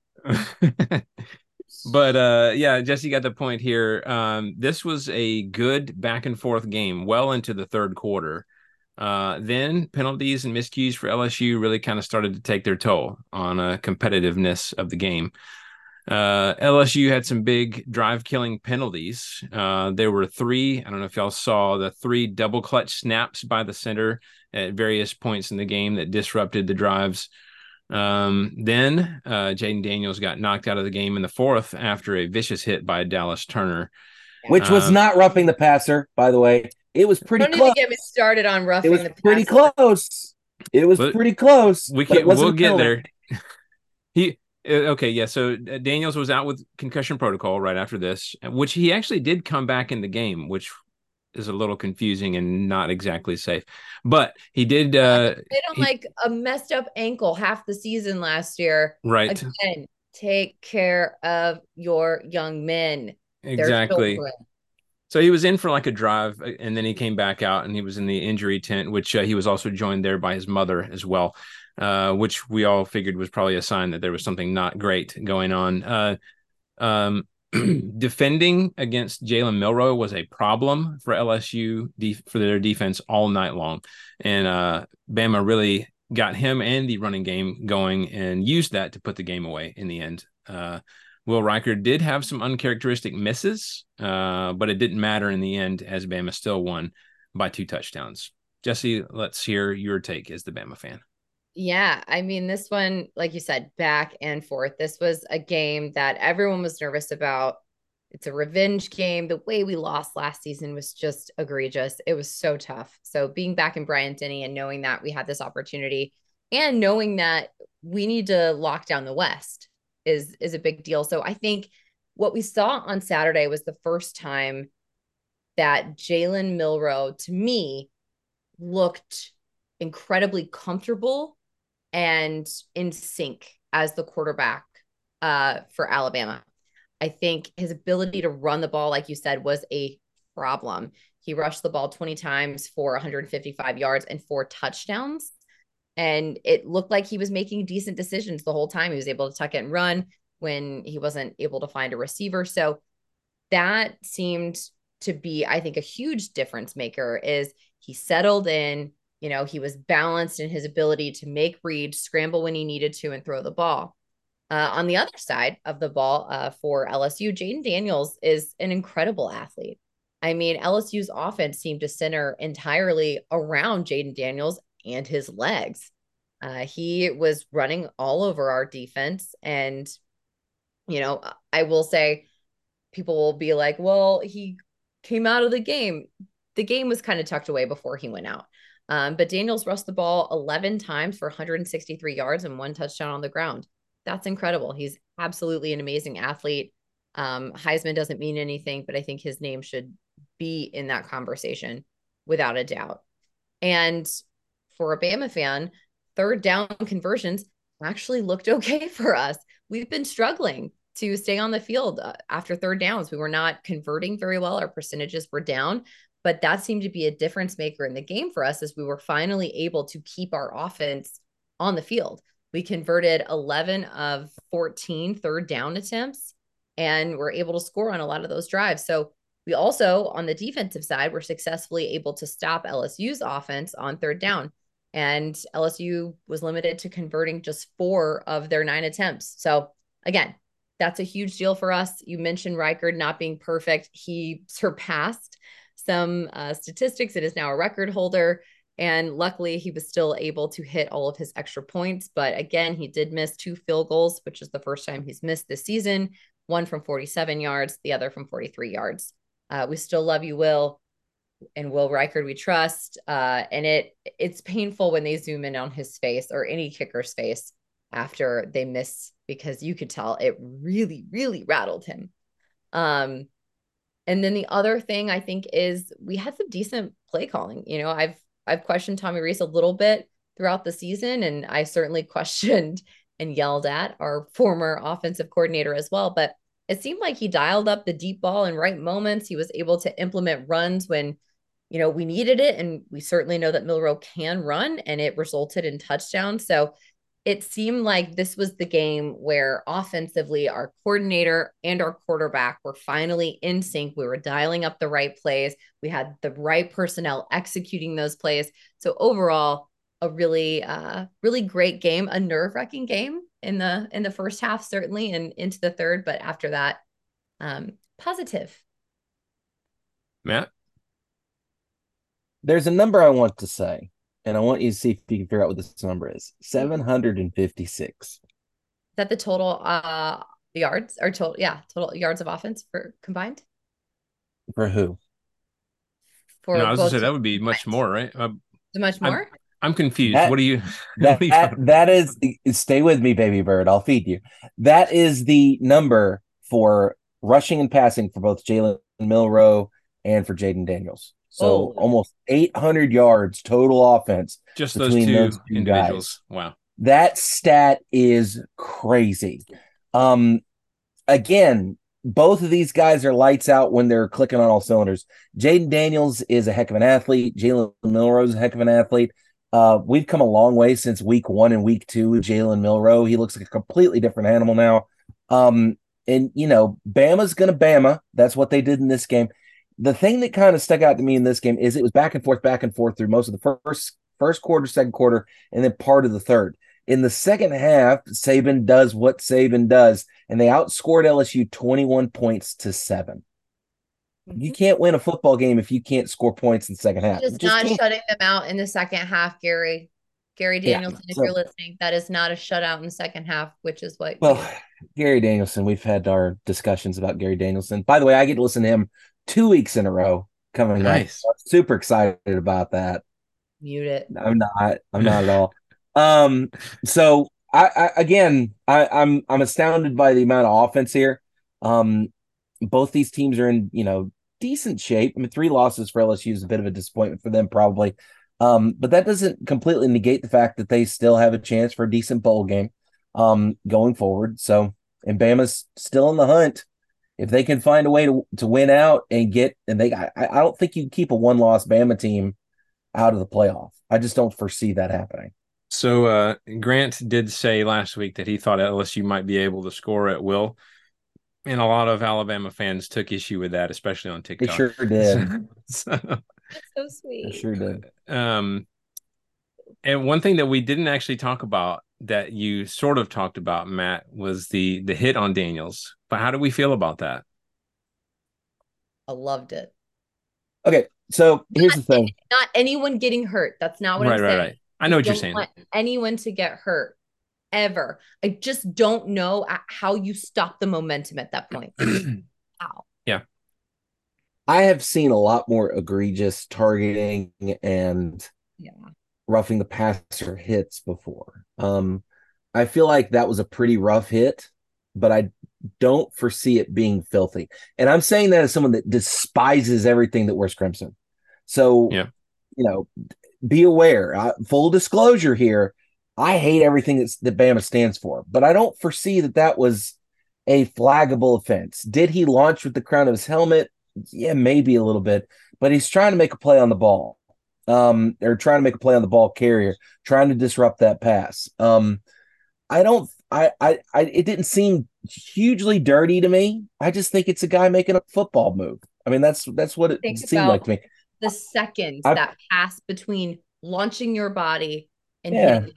But uh, yeah, Jesse got the point here. Um, this was a good back and forth game, well into the third quarter. Uh, then penalties and miscues for L S U really kind of started to take their toll on uh, competitiveness of the game. Uh, L S U had some big drive killing penalties. Uh, there were three. I don't know if y'all saw the three double clutch snaps by the center at various points in the game that disrupted the drives. Um, then uh, Jayden Daniels got knocked out of the game in the fourth after a vicious hit by Dallas Turner, which was um, not roughing the passer, by the way. It was pretty don't close. Don't even get me started on roughing it was the passer. Pretty close. It was but pretty close. We can, we'll get there. he okay, yeah. So Daniels was out with concussion protocol right after this, which he actually did come back in the game, which is a little confusing and not exactly safe. But he did. Uh, they don't he, like a messed up ankle half the season last year. Right. Again, take care of your young men. Exactly. So he was in for like a drive, and then he came back out, and he was in the injury tent, which uh, he was also joined there by his mother as well, uh, which we all figured was probably a sign that there was something not great going on. Uh, um, defending against Jalen Milroe was a problem for L S U def- for their defense all night long, and uh, Bama really got him and the running game going and used that to put the game away in the end. Uh, Will Riker did have some uncharacteristic misses, uh, but it didn't matter in the end as Bama still won by two touchdowns. Jesse, let's hear your take as the Bama fan. Yeah, I mean, this one, like you said, back and forth. This was a game that everyone was nervous about. It's a revenge game. The way we lost last season was just egregious. It was so tough. So being back in Bryant-Denny and knowing that we had this opportunity and knowing that we need to lock down the West is, is a big deal. So I think what we saw on Saturday was the first time that Jalen Milroe, to me, looked incredibly comfortable and in sync as the quarterback uh, for Alabama. I think his ability to run the ball, like you said, was a problem. He rushed the ball twenty times for one hundred fifty-five yards and four touchdowns. And it looked like he was making decent decisions the whole time. He was able to tuck it and run when he wasn't able to find a receiver. So that seemed to be, I think, a huge difference maker. Is he settled in. You know, he was balanced in his ability to make reads, scramble when he needed to, and throw the ball. Uh, on the other side of the ball uh, for L S U, Jayden Daniels is an incredible athlete. I mean, L S U's offense seemed to center entirely around Jayden Daniels and his legs. Uh, he was running all over our defense. And, you know, I will say people will be like, well, he came out of the game. The game was kind of tucked away before he went out. Um, but Daniels rushed the ball eleven times for one hundred sixty-three yards and one touchdown on the ground. That's incredible. He's absolutely an amazing athlete. Um, Heisman doesn't mean anything, but I think his name should be in that conversation without a doubt. And for a Bama fan, third down conversions actually looked okay for us. We've been struggling to stay on the field uh, after third downs. We were not converting very well. Our percentages were down. But that seemed to be a difference maker in the game for us as we were finally able to keep our offense on the field. We converted eleven of fourteen third down attempts and were able to score on a lot of those drives. So we also, on the defensive side, were successfully able to stop L S U's offense on third down. And L S U was limited to converting just four of their nine attempts. So again, that's a huge deal for us. You mentioned Riker not being perfect. He surpassed some uh, statistics. It is now a record holder. And luckily, he was still able to hit all of his extra points. But again, he did miss two field goals, which is the first time he's missed this season. One from forty-seven yards, the other from forty-three yards. Uh, we still love you, Will. And Will Riker, we trust. Uh, and it it's painful when they zoom in on his face or any kicker's face after they miss, because you could tell it really, really rattled him. Um, And then the other thing I think is we had some decent play calling. You know, I've I've questioned Tommy Rees a little bit throughout the season, and I certainly questioned and yelled at our former offensive coordinator as well. But it seemed like he dialed up the deep ball in right moments. He was able to implement runs when, you know, we needed it. And we certainly know that Milroe can run, and it resulted in touchdowns. So it seemed like this was the game where offensively our coordinator and our quarterback were finally in sync. We were dialing up the right plays. We had the right personnel executing those plays. So overall, a really, uh, really great game, a nerve-wracking game in the in the first half, certainly, and into the third. But after that, um, positive. Matt? There's a number I want to say, and I want you to see if you can figure out what this number is. seven hundred fifty-six. Is that the total uh yards or total? Yeah, total yards of offense for combined. For who? For No, I was gonna both say that would be much more, right? Uh, much more. I'm, I'm confused. That- what do you? That, what are you that, talking- that is, stay with me, baby bird. I'll feed you. That is the number for rushing and passing for both Jalen Milroe and for Jaden Daniels. So Oh. almost eight hundred yards total offense. Just those between two those two individuals. Wow. That stat is crazy. Um, again, both of these guys are lights out when they're clicking on all cylinders. Jaden Daniels is a heck of an athlete. Jalen Milroe is a heck of an athlete. Uh, we've come a long way since week one and week two with Jalen Milroe. He looks like a completely different animal now. Um, and, you know, Bama's going to Bama. That's what they did in this game. The thing that kind of stuck out to me in this game is it was back and forth, back and forth through most of the first first quarter, second quarter, and then part of the third. In the second half, Saban does what Saban does, and they outscored L S U twenty-one points to seven. Mm-hmm. You can't win a football game if you can't score points in the second half. Just, just not can't. shutting them out in the second half, Gary. Gary Danielson, yeah, so, if you're listening, that is not a shutout in the second half, which is what. Well, Gary Danielson, we've had our discussions about Gary Danielson. By the way, I get to listen to him two weeks in a row coming nice. Up. I'm super excited about that. Mute it. I'm not. I'm not at all. Um. So I, I again, I, I'm I'm astounded by the amount of offense here. Um, both these teams are in you know decent shape. I mean, three losses for L S U is a bit of a disappointment for them, probably. Um, but that doesn't completely negate the fact that they still have a chance for a decent bowl game um, going forward. So, and Bama's still in the hunt. If they can find a way to, to win out and get, and they, I, I don't think you can keep a one-loss Bama team out of the playoff. I just don't foresee that happening. So uh, Grant did say last week that he thought L S U might be able to score at will. And a lot of Alabama fans took issue with that, especially on TikTok. They sure did. so, That's so sweet. I sure did. Um, and one thing that we didn't actually talk about that you sort of talked about, Matt, was the the hit on Daniels. But how do we feel about that? I loved it. Okay, so here's not, the thing. Not anyone getting hurt. That's not what right, I'm right, saying. Right, right. I know I what you're don't saying. Want anyone to get hurt ever. I just don't know how you stop the momentum at that point. How? Yeah. I have seen a lot more egregious targeting and yeah. roughing the passer hits before. Um, I feel like that was a pretty rough hit, but I don't foresee it being filthy. And I'm saying that as someone that despises everything that wears crimson. So, yeah. you know, be aware. I, full disclosure here, I hate everything that's, that Bama stands for, but I don't foresee that that was a flaggable offense. Did he launch with the crown of his helmet? Yeah, maybe a little bit, but he's trying to make a play on the ball. Um, or trying to make a play on the ball carrier, trying to disrupt that pass. Um, I don't, I, I, I, it didn't seem hugely dirty to me. I just think it's a guy making a football move. I mean, that's, that's what it Think seemed like to me. The seconds I, that pass between launching your body and yeah. hitting.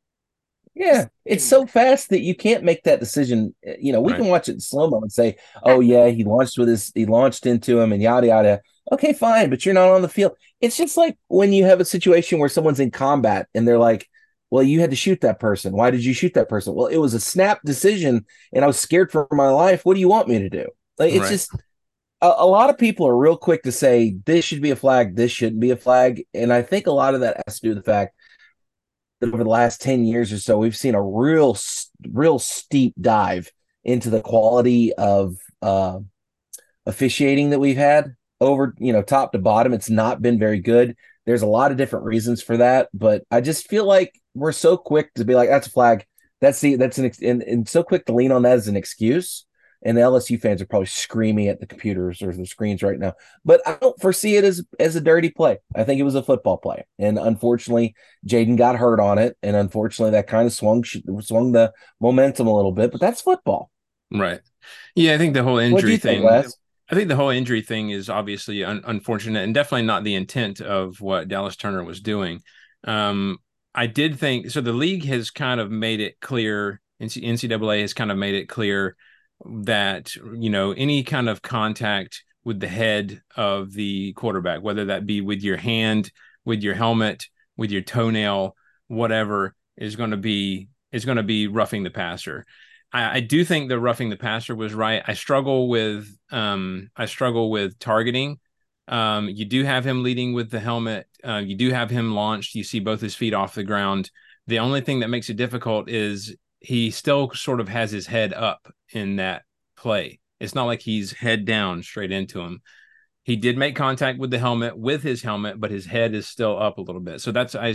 Yeah, it's so fast that you can't make that decision. You know, we right. can watch it in slow-mo and say, oh, yeah, he launched with his, he launched into him and yada, yada. Okay, fine, but you're not on the field. It's just like when you have a situation where someone's in combat and they're like, well, you had to shoot that person. Why did you shoot that person? Well, it was a snap decision and I was scared for my life. What do you want me to do? Like, it's right. just a, a lot of people are real quick to say this should be a flag, this shouldn't be a flag. And I think a lot of that has to do with the fact that over the last ten years or so, we've seen a real, real steep dive into the quality of uh, officiating that we've had over, you know, top to bottom. It's not been very good. There's a lot of different reasons for that, but I just feel like we're so quick to be like, that's a flag. That's the, that's an, and, and so quick to lean on that as an excuse. And the L S U fans are probably screaming at the computers or the screens right now. But I don't foresee it as, as a dirty play. I think it was a football play. And unfortunately, Jaden got hurt on it. And unfortunately, that kind of swung swung the momentum a little bit. But that's football. Right. Yeah, I think the whole injury thing. Think, Wes? I think the whole injury thing is obviously un- unfortunate and definitely not the intent of what Dallas Turner was doing. Um, I did think – so the league has kind of made it clear – N C double A has kind of made it clear that, you know, any kind of contact with the head of the quarterback, whether that be with your hand, with your helmet, with your toenail, whatever, is going to be is going to be roughing the passer. I, I do think the roughing the passer was right. I struggle with um, I struggle with targeting. Um, you do have him leading with the helmet. Uh, you do have him launched. You see both his feet off the ground. The only thing that makes it difficult is he still sort of has his head up in that play. It's not like he's head down straight into him. He did make contact with the helmet, with his helmet, but his head is still up a little bit. So that's, I,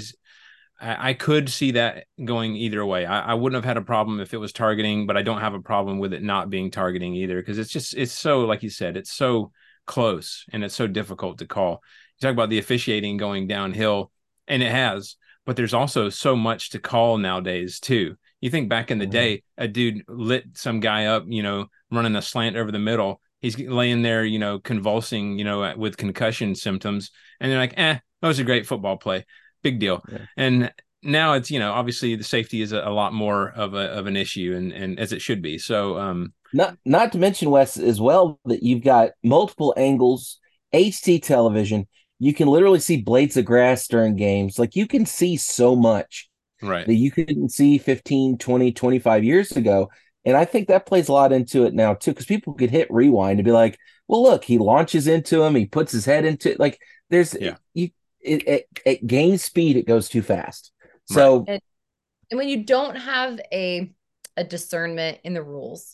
I could see that going either way. I, I wouldn't have had a problem if it was targeting, but I don't have a problem with it not being targeting either, because it's just, it's so, like you said, it's so close and it's so difficult to call. You talk about the officiating going downhill, and it has, but there's also so much to call nowadays too. You think back in the day, a dude lit some guy up, you know, running a slant over the middle. He's laying there, you know, convulsing, you know, with concussion symptoms. And they're like, eh, that was a great football play. Big deal. Yeah. And now it's, you know, obviously the safety is a, a lot more of a of an issue, and, and as it should be. So um not not to mention, Wes, as well, that you've got multiple angles, H D television. You can literally see blades of grass during games. Like, you can see so much right that you couldn't see fifteen, twenty, twenty-five years ago. And I think that plays a lot into it now too, because people could hit rewind and be like, well, look, he launches into him, he puts his head into it. Like, there's yeah. you it, it, at game speed, it goes too fast. So right. and, and when you don't have a a discernment in the rules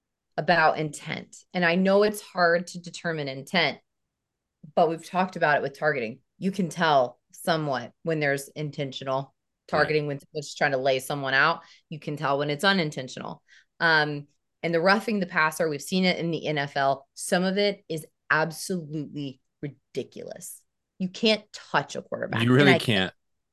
about intent, and I know it's hard to determine intent, but we've talked about it with targeting. You can tell somewhat when there's intentional targeting, right. when it's trying to lay someone out. You can tell when it's unintentional. Um, and the roughing the passer, we've seen it in the N F L. Some of it is absolutely ridiculous. You can't touch a quarterback. You really I, can't.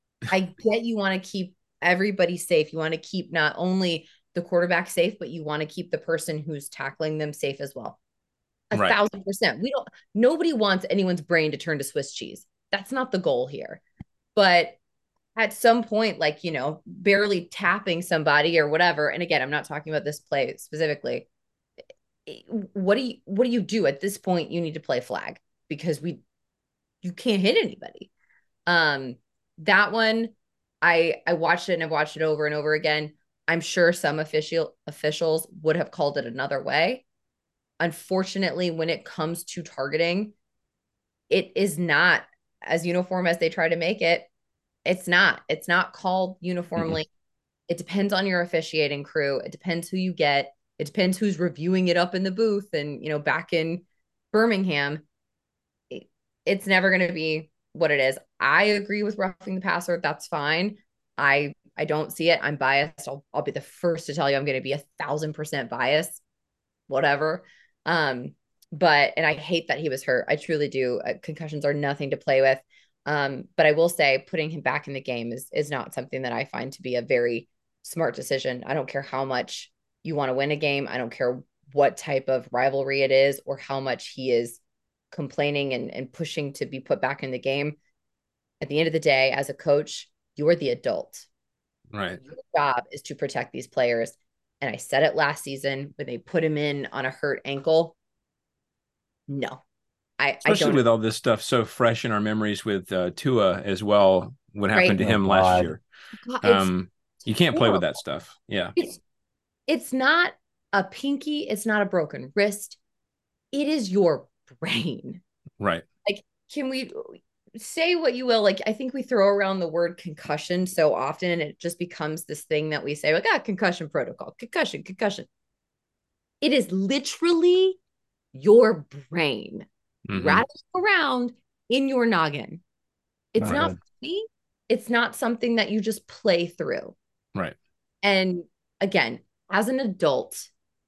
I get you want to keep everybody safe. You want to keep not only the quarterback safe, but you want to keep the person who's tackling them safe as well. A right. thousand percent. We don't, nobody wants anyone's brain to turn to Swiss cheese. That's not the goal here. But at some point, like, you know, barely tapping somebody or whatever. And again, I'm not talking about this play specifically. What do you, what do you do at this point? You need to play flag, because we, you can't hit anybody. Um, that one, I, I watched it and I've watched it over and over again. I'm sure some official officials would have called it another way. Unfortunately, when it comes to targeting, it is not as uniform as they try to make it. It's not. It's not called uniformly. Mm-hmm. It depends on your officiating crew. It depends who you get. It depends who's reviewing it up in the booth. And, you know, back in Birmingham, it, it's never going to be what it is. I agree with roughing the passer. That's fine. I I don't see it. I'm biased. I'll, I'll be the first to tell you I'm going to be a thousand percent biased. Whatever. Um, but, and I hate that he was hurt. I truly do. Uh, concussions are nothing to play with. Um, but I will say putting him back in the game is, is not something that I find to be a very smart decision. I don't care how much you want to win a game. I don't care what type of rivalry it is or how much he is complaining and, and pushing to be put back in the game. At the end of the day, as a coach, you're the adult. Right. Your job is to protect these players. And I said it last season when they put him in on a hurt ankle. No. I, Especially I with all this stuff so fresh in our memories with uh, Tua as well, what happened right. to him oh, last God. year. God, um, you can't play horrible. with that stuff. Yeah. It's, it's not a pinky. It's not a broken wrist. It is your brain. Right. Like, can we say what you will? Like, I think we throw around the word concussion so often, and it just becomes this thing that we say, like, ah, concussion protocol, concussion, concussion. It is literally your brain. Mm-hmm. Rattling around in your noggin. It's not funny. It's not something that you just play through. Right. And again, as an adult,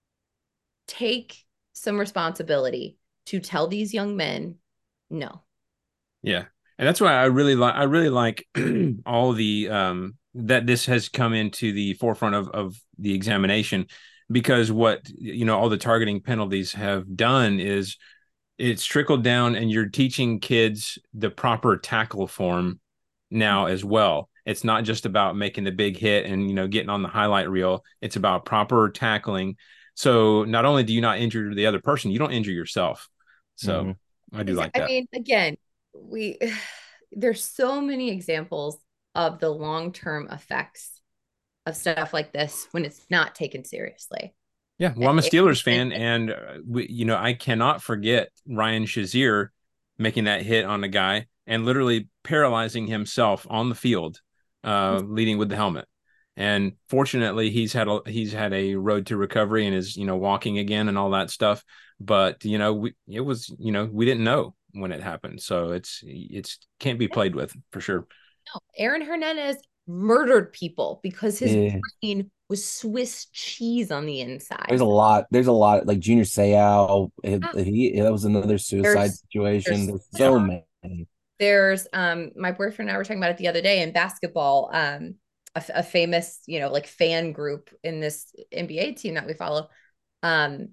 take some responsibility to tell these young men no. Yeah. And that's why I really like I really like all the um that this has come into the forefront of, of the examination, because what, you know, all the targeting penalties have done is it's trickled down, and you're teaching kids the proper tackle form now as well. It's not just about making the big hit and, you know, getting on the highlight reel. It's about proper tackling. So not only do you not injure the other person, you don't injure yourself. So mm-hmm. I do like that. I mean, again, we there's so many examples of the long-term effects of stuff like this when it's not taken seriously. Yeah, well, I'm a Steelers fan, and uh, we, you know, I cannot forget Ryan Shazier making that hit on a guy and literally paralyzing himself on the field, uh, leading with the helmet. And fortunately, he's had a he's had a road to recovery and is, you know, walking again and all that stuff. But you know, we it was you know we didn't know when it happened, so it's it's can't be played with for sure. No, Aaron Hernandez murdered people because his yeah. brain was Swiss cheese on the inside. There's a lot. There's a lot. Like Junior Seau, it, oh. he that was another suicide there's, situation. There's, there's so many. There's um my boyfriend and I were talking about it the other day in basketball. Um, a, a famous you know like fan group in this N B A team that we follow. Um,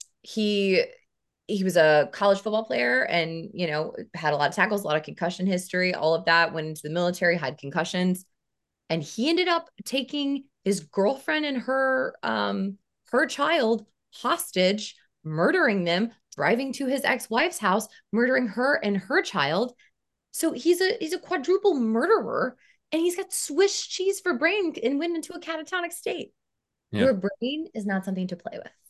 he he was a college football player and you know had a lot of tackles, a lot of concussion history, all of that. Went into the military, had concussions. And he ended up taking his girlfriend and her um, her child hostage, murdering them, driving to his ex-wife's house, murdering her and her child. So he's a he's a quadruple murderer, and he's got Swiss cheese for brain and went into a catatonic state. Yeah. Your brain is not something to play with.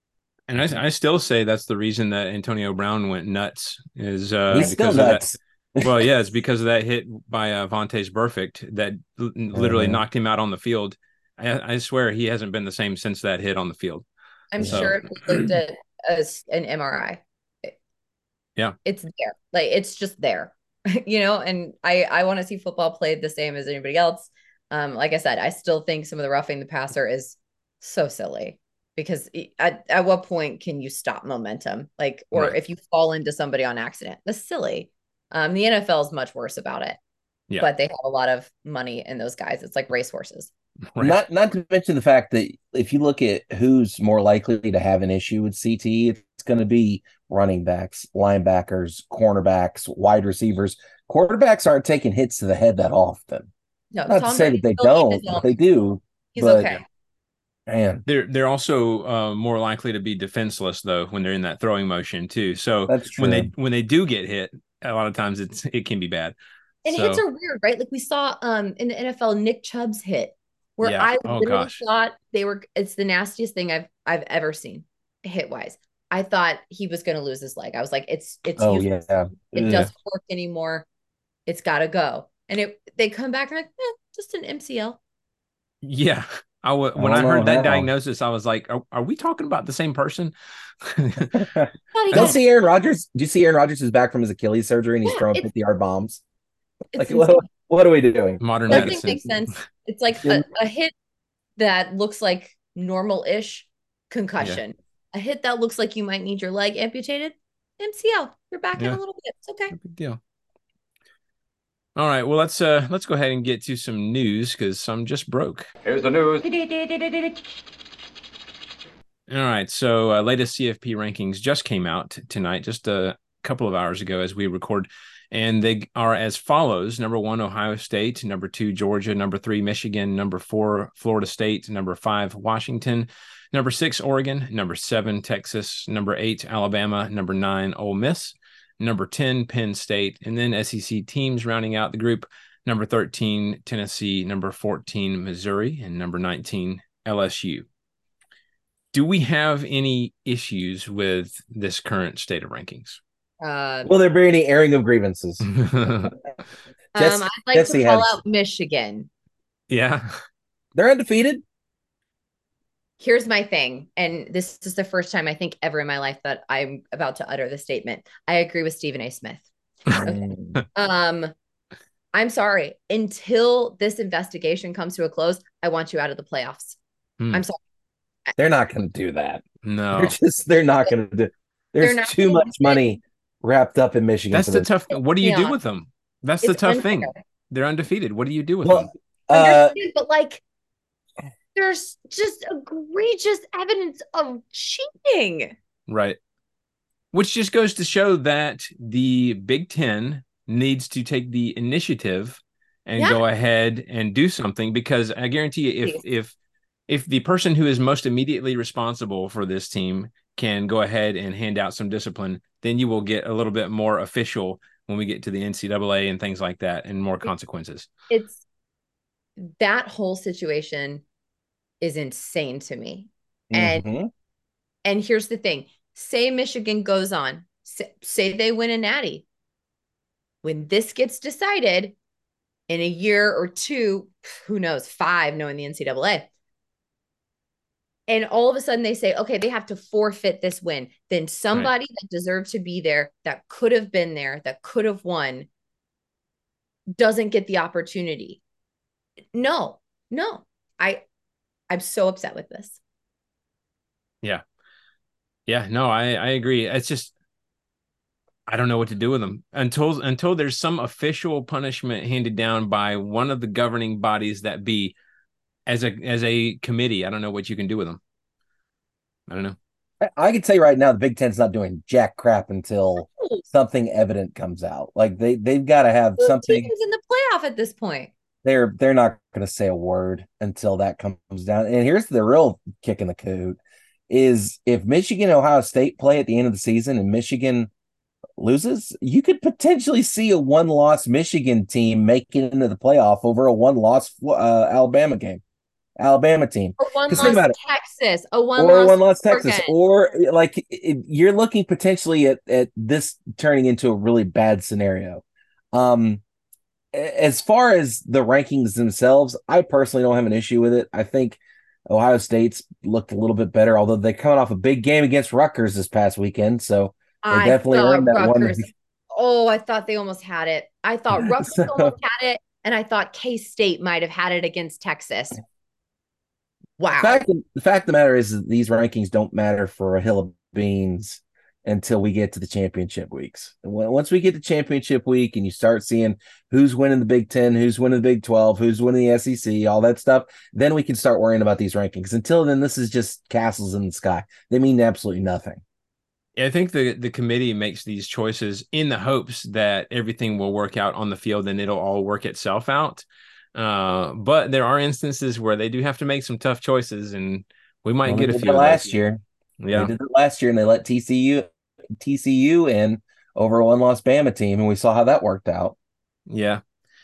And I, I still say that's the reason that Antonio Brown went nuts. Is uh, he's still nuts. That, well, yeah, it's because of that hit by uh, Vontaze Burfict that l- literally uh-huh. knocked him out on the field. I, I swear he hasn't been the same since that hit on the field. I'm so. sure if we looked at as an M R I, it, yeah, it's there. Like it's just there, you know. And I I want to see football played the same as anybody else. Um, like I said, I still think some of the roughing the passer is so silly because at at what point can you stop momentum? Like, or right. if you fall into somebody on accident, that's silly. Um, the N F L is much worse about it, yeah. but they have a lot of money in those guys. It's like racehorses. Right. Not, not to mention the fact that if you look at who's more likely to have an issue with C T E, it's going to be running backs, linebackers, cornerbacks, wide receivers. Quarterbacks aren't taking hits to the head that often. No, not Tom to say Brady that they don't, but they do. He's but, okay. Man, they're they're also uh, more likely to be defenseless though when they're in that throwing motion too. So That's true. when they when they do get hit, a lot of times it's it can be bad. And so, hits are weird, right? Like we saw um in the N F L Nick Chubb's hit, where yeah. I oh, literally gosh. thought they were. It's the nastiest thing I've I've ever seen, hit wise. I thought he was going to lose his leg. I was like, it's it's oh useless. yeah, it yeah. doesn't work anymore. It's got to go. And it they come back and like, eh, just an M C L. Yeah. I w- when I, I heard that how. diagnosis, I was like, are, are we talking about the same person? Don't see Aaron Rodgers. Do you see Aaron Rodgers is back from his Achilles surgery and he's yeah, throwing fifty yard bombs? Like, what, what are we doing? Modern Nothing medicine. Makes sense. It's like a, a hit that looks like normal-ish concussion. Yeah. A hit that looks like you might need your leg amputated. M C L. You're back yeah. in a little bit. It's okay. No big deal. All right, well, let's uh, let's go ahead and get to some news because some just broke. Here's the news. All right, so uh, latest C F P rankings just came out t- tonight, just a couple of hours ago as we record, and they are as follows. Number one, Ohio State. Number two, Georgia. Number three, Michigan. Number four, Florida State. Number five, Washington. Number six, Oregon. Number seven, Texas. Number eight, Alabama. Number nine, Ole Miss. Number ten, Penn State, and then S E C teams rounding out the group. Number thirteen, Tennessee. Number fourteen, Missouri. And number nineteen, L S U. Do we have any issues with this current state of rankings? Uh, Will there be any airing of grievances? Jess, um, I'd like Jesse to call has... out Michigan. Yeah. They're undefeated. Here's my thing, and this is the first time I think ever in my life that I'm about to utter the statement. I agree with Stephen A. Smith. Okay. um, I'm sorry. Until this investigation comes to a close, I want you out of the playoffs. Hmm. I'm sorry. They're not going to do that. No, they're just they're not going to do. There's too much money wrapped up in Michigan. That's the this. tough. What do you do with them? That's it's the tough unfair. thing. They're undefeated. What do you do with well, them? Uh, but like. There's just egregious evidence of cheating. Right. Which just goes to show that the Big Ten needs to take the initiative and Yeah. go ahead and do something, because I guarantee you, if if if the person who is most immediately responsible for this team can go ahead and hand out some discipline, then you will get a little bit more official when we get to the N C double A and things like that, and more consequences. It's that whole situation is insane to me. And Mhm. and here's the thing. Say Michigan goes on, say, say they win a natty. When this gets decided in a year or two, who knows, five, knowing the N C double A, and all of a sudden they say, okay, they have to forfeit this win, then somebody right. that deserved to be there, that could have been there, that could have won, doesn't get the opportunity. No, no. I, I'm so upset with this. Yeah. Yeah, no, I, I agree. It's just, I don't know what to do with them until until there's some official punishment handed down by one of the governing bodies that be as a as a committee. I don't know what you can do with them. I don't know. I, I can tell you right now, the Big Ten's not doing jack crap until oh. something evident comes out. Like they they've got to have the something teams in the playoff at this point. They're they're not going to say a word until that comes down. And here's the real kick in the coot: is if Michigan and Ohio State play at the end of the season and Michigan loses, you could potentially see a one-loss Michigan team make it into the playoff over a one-loss uh, Alabama game, Alabama team. Or one-loss Texas, a one-loss or one-loss Texas, or like it, you're looking potentially at at this turning into a really bad scenario. Um, as far as the rankings themselves, I personally don't have an issue with it. I think Ohio State's looked a little bit better, although they're coming off a big game against Rutgers this past weekend, so. They I definitely earned that Rutgers, one. Oh, I thought they almost had it. I thought Rutgers so, almost had it, and I thought K-State might have had it against Texas. Wow. The fact, the fact of the matter is that these rankings don't matter for a hill of beans until we get to the championship weeks. Once we get to championship week and you start seeing who's winning the Big Ten, who's winning the Big twelve, who's winning the S E C, all that stuff, then we can start worrying about these rankings. Until then, this is just castles in the sky. They mean absolutely nothing. I think the, the committee makes these choices in the hopes that everything will work out on the field and it'll all work itself out. Uh, but there are instances where they do have to make some tough choices, and we might well, get a few last year. Yeah, they did it last year, and they let T C U T C U in over a one-loss Bama team, and we saw how that worked out. Yeah,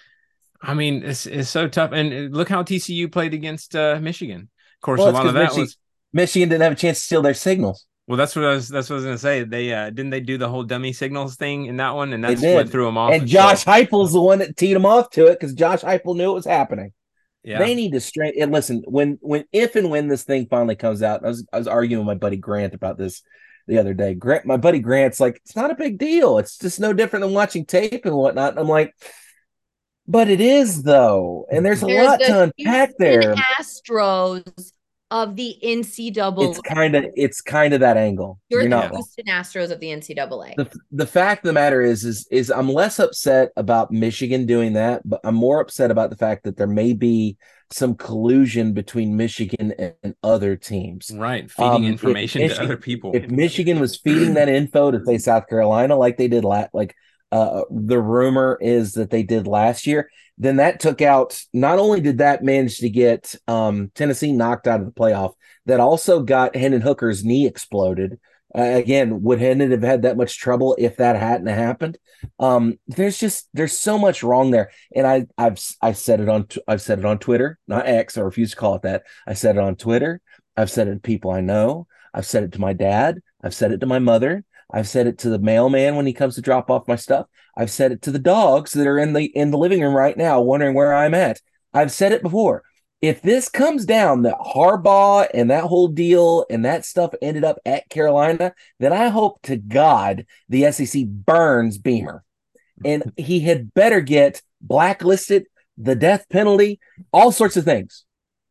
I mean it's it's so tough, and look how T C U played against uh, Michigan. Of course, well, a lot of that Michi- was Michigan didn't have a chance to steal their signals. Well, that's what I was. That's what I was gonna say. They uh, didn't they do the whole dummy signals thing in that one, and that's what threw them off. And Josh so. Heupel's the one that teed them off to it because Josh Heupel knew it was happening. Yeah, they need to straight. And listen, when when if and when this thing finally comes out, I was I was arguing with my buddy Grant about this the other day. Grant, my buddy Grant's like, it's not a big deal. It's just no different than watching tape and whatnot. And I'm like, but it is though, and there's a there's lot to unpack there. Astros. Of the N C double A. It's kind of it's kind of that angle. You're, You're the not Houston Astros of the N C double A. The, the fact of the matter is, is, is I'm less upset about Michigan doing that, but I'm more upset about the fact that there may be some collusion between Michigan and, and other teams. Right. Feeding um, information Michigan, to other people. If Michigan was feeding that info to say South Carolina, like they did last, like uh, the rumor is that they did last year, then that took out, not only did that manage to get um, Tennessee knocked out of the playoff, that also got Hendon Hooker's knee exploded. Uh, again, would Hendon have had that much trouble if that hadn't happened? Um, there's just, there's so much wrong there. And I, I've, I've said it on, I've said it on Twitter, not X, I refuse to call it that. I said it on Twitter. I've said it to people I know. I've said it to my dad. I've said it to my mother. I've said it to the mailman when he comes to drop off my stuff. I've said it to the dogs that are in the in the living room right now wondering where I'm at. I've said it before. If this comes down that Harbaugh and that whole deal and that stuff ended up at Carolina, then I hope to God the S E C burns Beamer. And he had better get blacklisted, the death penalty, all sorts of things.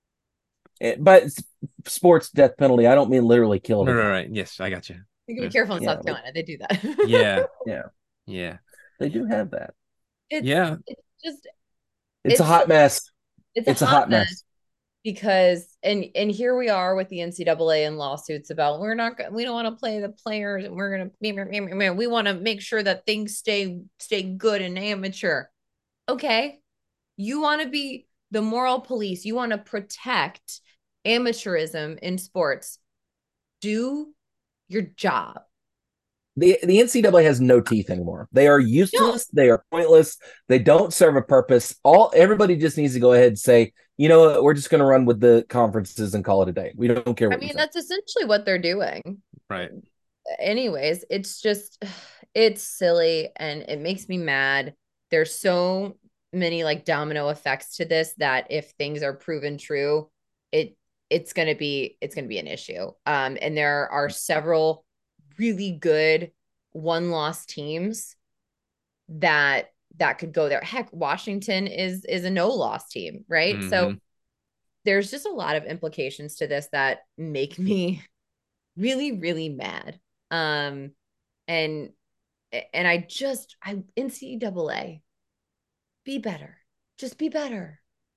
But sports death penalty, I don't mean literally kill him. No, no, right. Yes, I got you. You can be careful in yeah, South Carolina. They do that. yeah. Yeah. Yeah. They do have that. It's, yeah. It's just it's, it's a hot mess. It's, it's a, a hot, hot mess. mess because and and here we are with the N C double A and lawsuits about we're not we don't want to play the players and we're gonna we want to make sure that things stay stay good and amateur. Okay. You want to be the moral police. You want to protect amateurism in sports. Do your job. The the N C double A has no teeth anymore. They are useless. No. They are pointless. They don't serve a purpose. All everybody just needs to go ahead and say, you know what, we're just going to run with the conferences and call it a day. We don't care what I mean, that's essentially what they're doing. Right. Anyways, it's just, it's silly and it makes me mad. There's so many like domino effects to this that if things are proven true, it it's going to be it's going to be an issue. Um, and there are several really good one-loss teams that that could go there. Heck, Washington is is a no-loss team, right? Mm-hmm. So there's just a lot of implications to this that make me really, really mad. Um, and and I just I N C double A, be better. Just be better.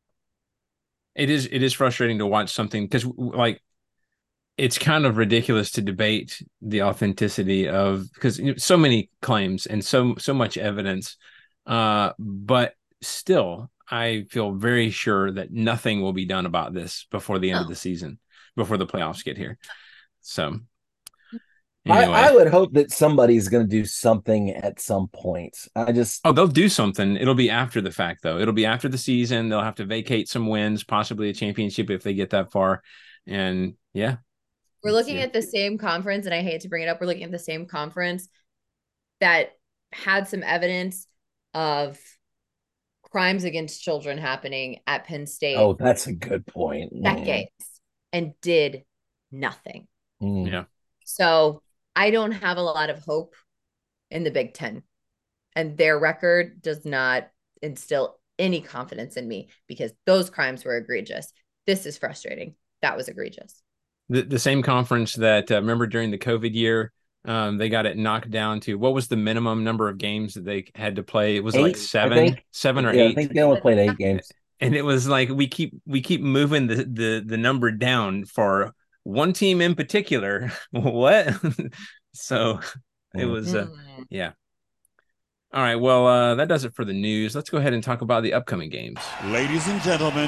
It is it is frustrating to watch something because like it's kind of ridiculous to debate the authenticity of because you know, so many claims and so so much evidence, uh, but still, I feel very sure that nothing will be done about this before the end oh. of the season, before the playoffs get here. So, anyway. I, I would hope that somebody's going to do something at some point. I just oh, they'll do something. It'll be after the fact, though. It'll be after the season. They'll have to vacate some wins, possibly a championship if they get that far. And yeah. We're looking at the same conference, and I hate to bring it up. We're looking at the same conference that had some evidence of crimes against children happening at Penn State. Oh, that's a good point. Decades, mm. and did nothing. Mm. Yeah. So I don't have a lot of hope in the Big Ten, and their record does not instill any confidence in me because those crimes were egregious. This is frustrating. That was egregious. The, the same conference that uh, remember during the COVID year, um, they got it knocked down to what was the minimum number of games that they had to play? It was eight, like seven, seven or yeah, eight. I think they only played eight games. And it was like we keep we keep moving the the the number down for one team in particular. What? So it was uh, yeah. All right. Well, uh, that does it for the news. Let's go ahead and talk about the upcoming games. Ladies and gentlemen,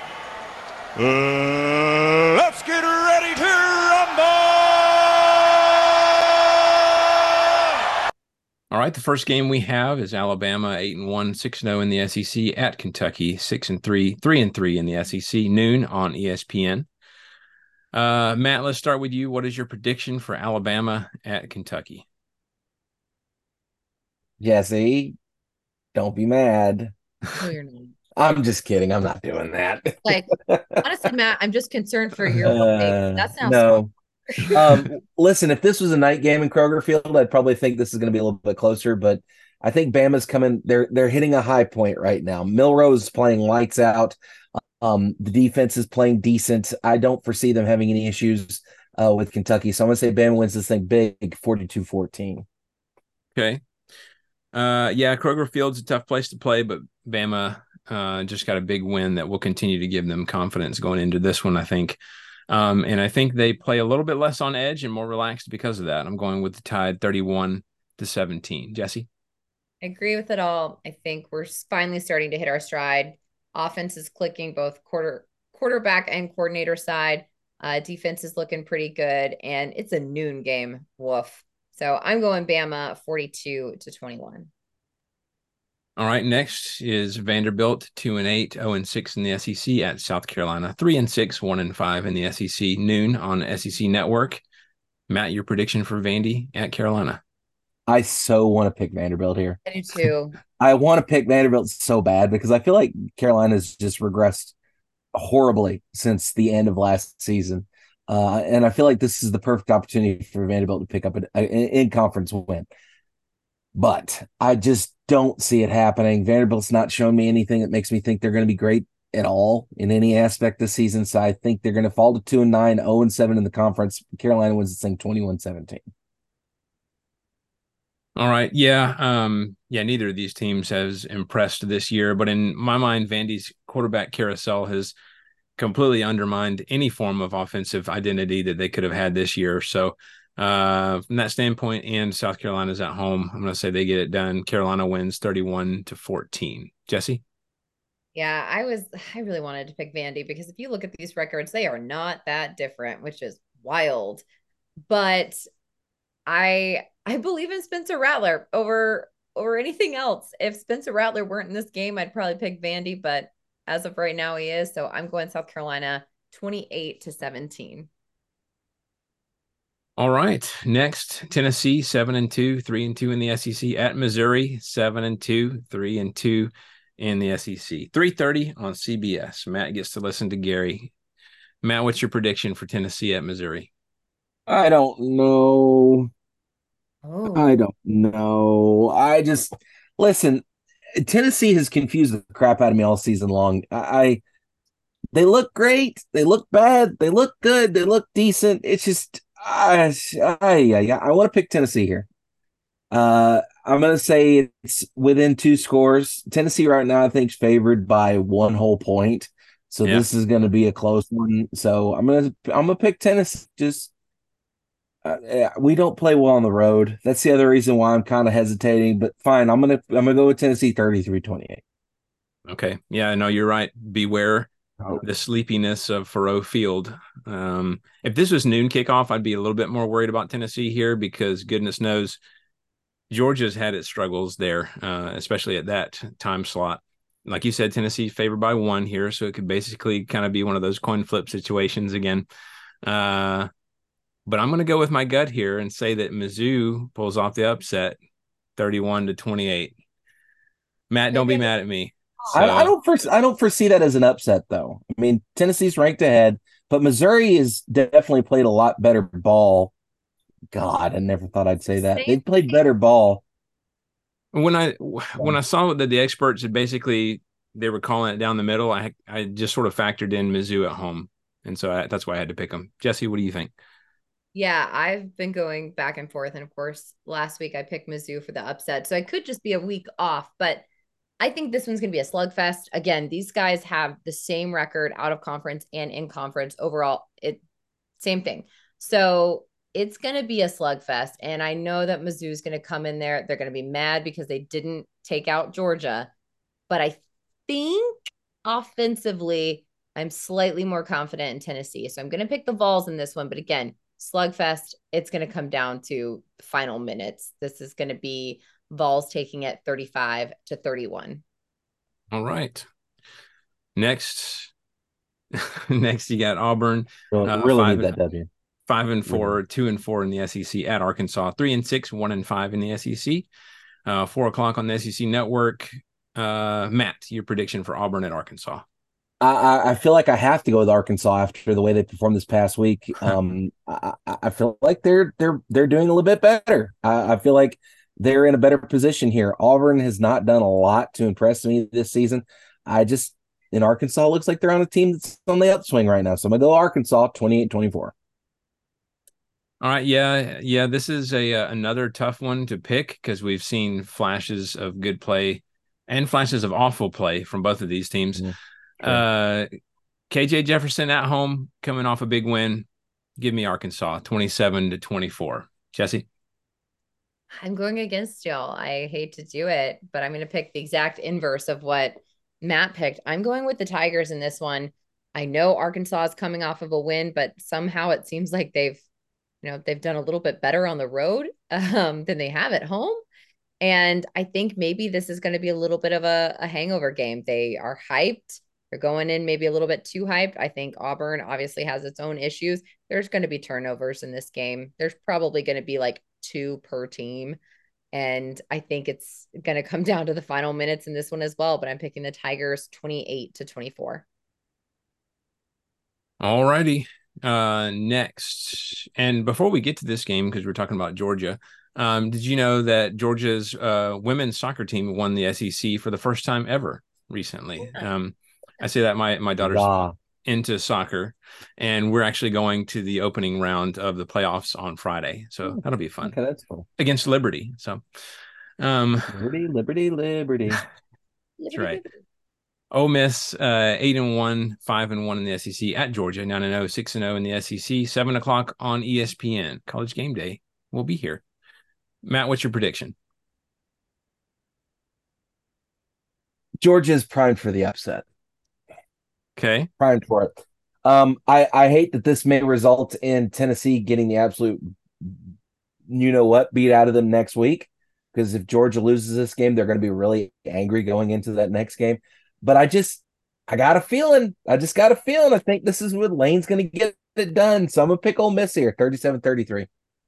uh, let's get ready to rumble! All right, the first game we have is Alabama eight and one, six and zero in the S E C at Kentucky six and three, three and three in the S E C. Noon on E S P N. Uh, Matt, let's start with you. What is your prediction for Alabama at Kentucky? Jesse, don't be mad. No, you're not. I'm just kidding. I'm not doing that. Like, honestly, Matt, I'm just concerned for your uh, That's now no. um, listen, if this was a night game in Kroger Field, I'd probably think this is going to be a little bit closer. But I think Bama's coming. They're they're hitting a high point right now. Milrose is playing lights out. Um, the defense is playing decent. I don't foresee them having any issues uh, with Kentucky. So I'm going to say Bama wins this thing big, forty-two fourteen. Okay. Uh, yeah, Kroger Field's a tough place to play, but Bama uh, just got a big win that will continue to give them confidence going into this one, I think. Um, and I think they play a little bit less on edge and more relaxed because of that. I'm going with the Tide thirty-one to seventeen. Jesse? I agree with it all. I think we're finally starting to hit our stride. Offense is clicking both quarter quarterback and coordinator side. Uh, defense is looking pretty good, and it's a noon game. Woof. So I'm going Bama forty-two to twenty-one. All right. Next is Vanderbilt, two and eight, zero and six in the S E C at South Carolina, three and six, one and five in the S E C. Noon on S E C Network. Matt, your prediction for Vandy at Carolina? I so want to pick Vanderbilt here. I do too. I want to pick Vanderbilt so bad because I feel like Carolina's just regressed horribly since the end of last season. Uh, and I feel like this is the perfect opportunity for Vanderbilt to pick up an, an in-conference win. But I just don't see it happening. Vanderbilt's not shown me anything that makes me think they're going to be great at all in any aspect this season. So I think they're going to fall to two and nine, zero and seven in the conference. Carolina wins this thing twenty-one seventeen. All right. Yeah. Um, yeah. Neither of these teams has impressed this year, but in my mind, Vandy's quarterback carousel has completely undermined any form of offensive identity that they could have had this year. So uh, from that standpoint, and South Carolina's at home, I'm going to say they get it done. Carolina wins thirty-one to fourteen. Jesse? Yeah, I was I really wanted to pick Vandy because if you look at these records, they are not that different, which is wild. But I I believe in Spencer Rattler over over anything else. If Spencer Rattler weren't in this game, I'd probably pick Vandy, but as of right now he is. So I'm going South Carolina twenty-eight to seventeen. All right. Next, Tennessee, seven and two, three and two in the S E C at Missouri, seven and two, three and two in the S E C. three thirty on C B S. Matt gets to listen to Gary. Matt, what's your prediction for Tennessee at Missouri? I don't know. Oh, I don't know. I just listen. Tennessee has confused the crap out of me all season long. I, I they look great. They look bad. They look good. They look decent. It's just I I yeah, I want to pick Tennessee here. Uh, I'm gonna say it's within two scores. Tennessee right now, I think, is favored by one whole point. So Yeah. this is gonna be a close one. So I'm gonna I'm gonna pick Tennessee. Just uh, yeah, we don't play well on the road. That's the other reason why I'm kind of hesitating. But fine, I'm gonna I'm gonna go with Tennessee thirty-three twenty-eight. Okay. Yeah, no, you're right. Beware Oh, the sleepiness of Faroe Field. Um, if this was noon kickoff, I'd be a little bit more worried about Tennessee here because goodness knows Georgia's had its struggles there, uh, especially at that time slot. Like you said, Tennessee favored by one here, so it could basically kind of be one of those coin flip situations again. Uh, but I'm going to go with my gut here and say that Mizzou pulls off the upset, thirty-one to twenty-eight. Matt, don't be mad at me. I, I So don't foresee, I don't foresee that as an upset though. I mean, Tennessee's ranked ahead, but Missouri has definitely played a lot better ball. God, I never thought I'd say that. same. They've played better ball. when I when I saw that the experts had basically they were calling it down the middle, I I just sort of factored in Mizzou at home, and so I, that's why I had to pick them. Jesse, what do you think? Yeah, I've been going back and forth. And of course, last week I picked Mizzou for the upset. So I could just be a week off, but I think this one's going to be a slugfest. Again, these guys have the same record out of conference and in conference overall. It same thing. So it's going to be a slugfest. And I know that Mizzou's going to come in there. They're going to be mad because they didn't take out Georgia. But I think offensively, I'm slightly more confident in Tennessee. So I'm going to pick the Vols in this one. But again, slugfest, it's going to come down to final minutes. This is going to be Vols taking it thirty-five to thirty-one. All right. Next, next you got Auburn. Really, Uh, really five need and, that W. five and four, Really. two and four in the S E C at Arkansas. Three and six, one and five in the S E C. Uh, four o'clock on the S E C Network. Uh, Matt, your prediction for Auburn at Arkansas? I, I feel like I have to go with Arkansas after the way they performed this past week. Um, I, I feel like they're they're they're doing a little bit better. I, I feel like they're in a better position here. Auburn has not done a lot to impress me this season. I just in Arkansas looks like they're on a team that's on the upswing right now. So I'm gonna go Arkansas twenty-eight twenty-four. All right, yeah, yeah. This is a uh, another tough one to pick because we've seen flashes of good play and flashes of awful play from both of these teams. Mm-hmm. Sure. Uh, K J Jefferson at home, coming off a big win. Give me Arkansas, twenty-seven to twenty-four. Jesse? I'm going against y'all. I hate to do it, but I'm going to pick the exact inverse of what Matt picked. I'm going with the Tigers in this one. I know Arkansas is coming off of a win, but somehow it seems like they've, you know, they've done a little bit better on the road um, than they have at home. And I think maybe this is going to be a little bit of a, a hangover game. They are hyped. They're going in maybe a little bit too hyped. I think Auburn obviously has its own issues. There's going to be turnovers in this game. There's probably going to be like two per team. And I think it's going to come down to the final minutes in this one as well. But I'm picking the Tigers twenty-eight to twenty-four. All righty. Uh, next, and before we get to this game, because we're talking about Georgia, um, did you know that Georgia's uh, women's soccer team won the S E C for the first time ever recently? Um, I say that my my daughter's Yeah. into soccer, and we're actually going to the opening round of the playoffs on Friday, so that'll be fun Okay, that's cool. against Liberty. So, um, Liberty, liberty, liberty. that's right. Ole Miss, uh, eight and one, five and one in the S E C at Georgia, nine and zero, six and zero in the S E C. Seven o'clock on E S P N. College Game Day will be here. Matt, what's your prediction? Georgia is primed for the upset. Okay. Primed for it. Um, I, I hate that this may result in Tennessee getting the absolute, you know what, beat out of them next week. Because if Georgia loses this game, they're going to be really angry going into that next game. But I just, I got a feeling. I just got a feeling. I think this is what Lane's going to get it done. So I'm going to pick Ole Miss here, thirty-seven thirty-three.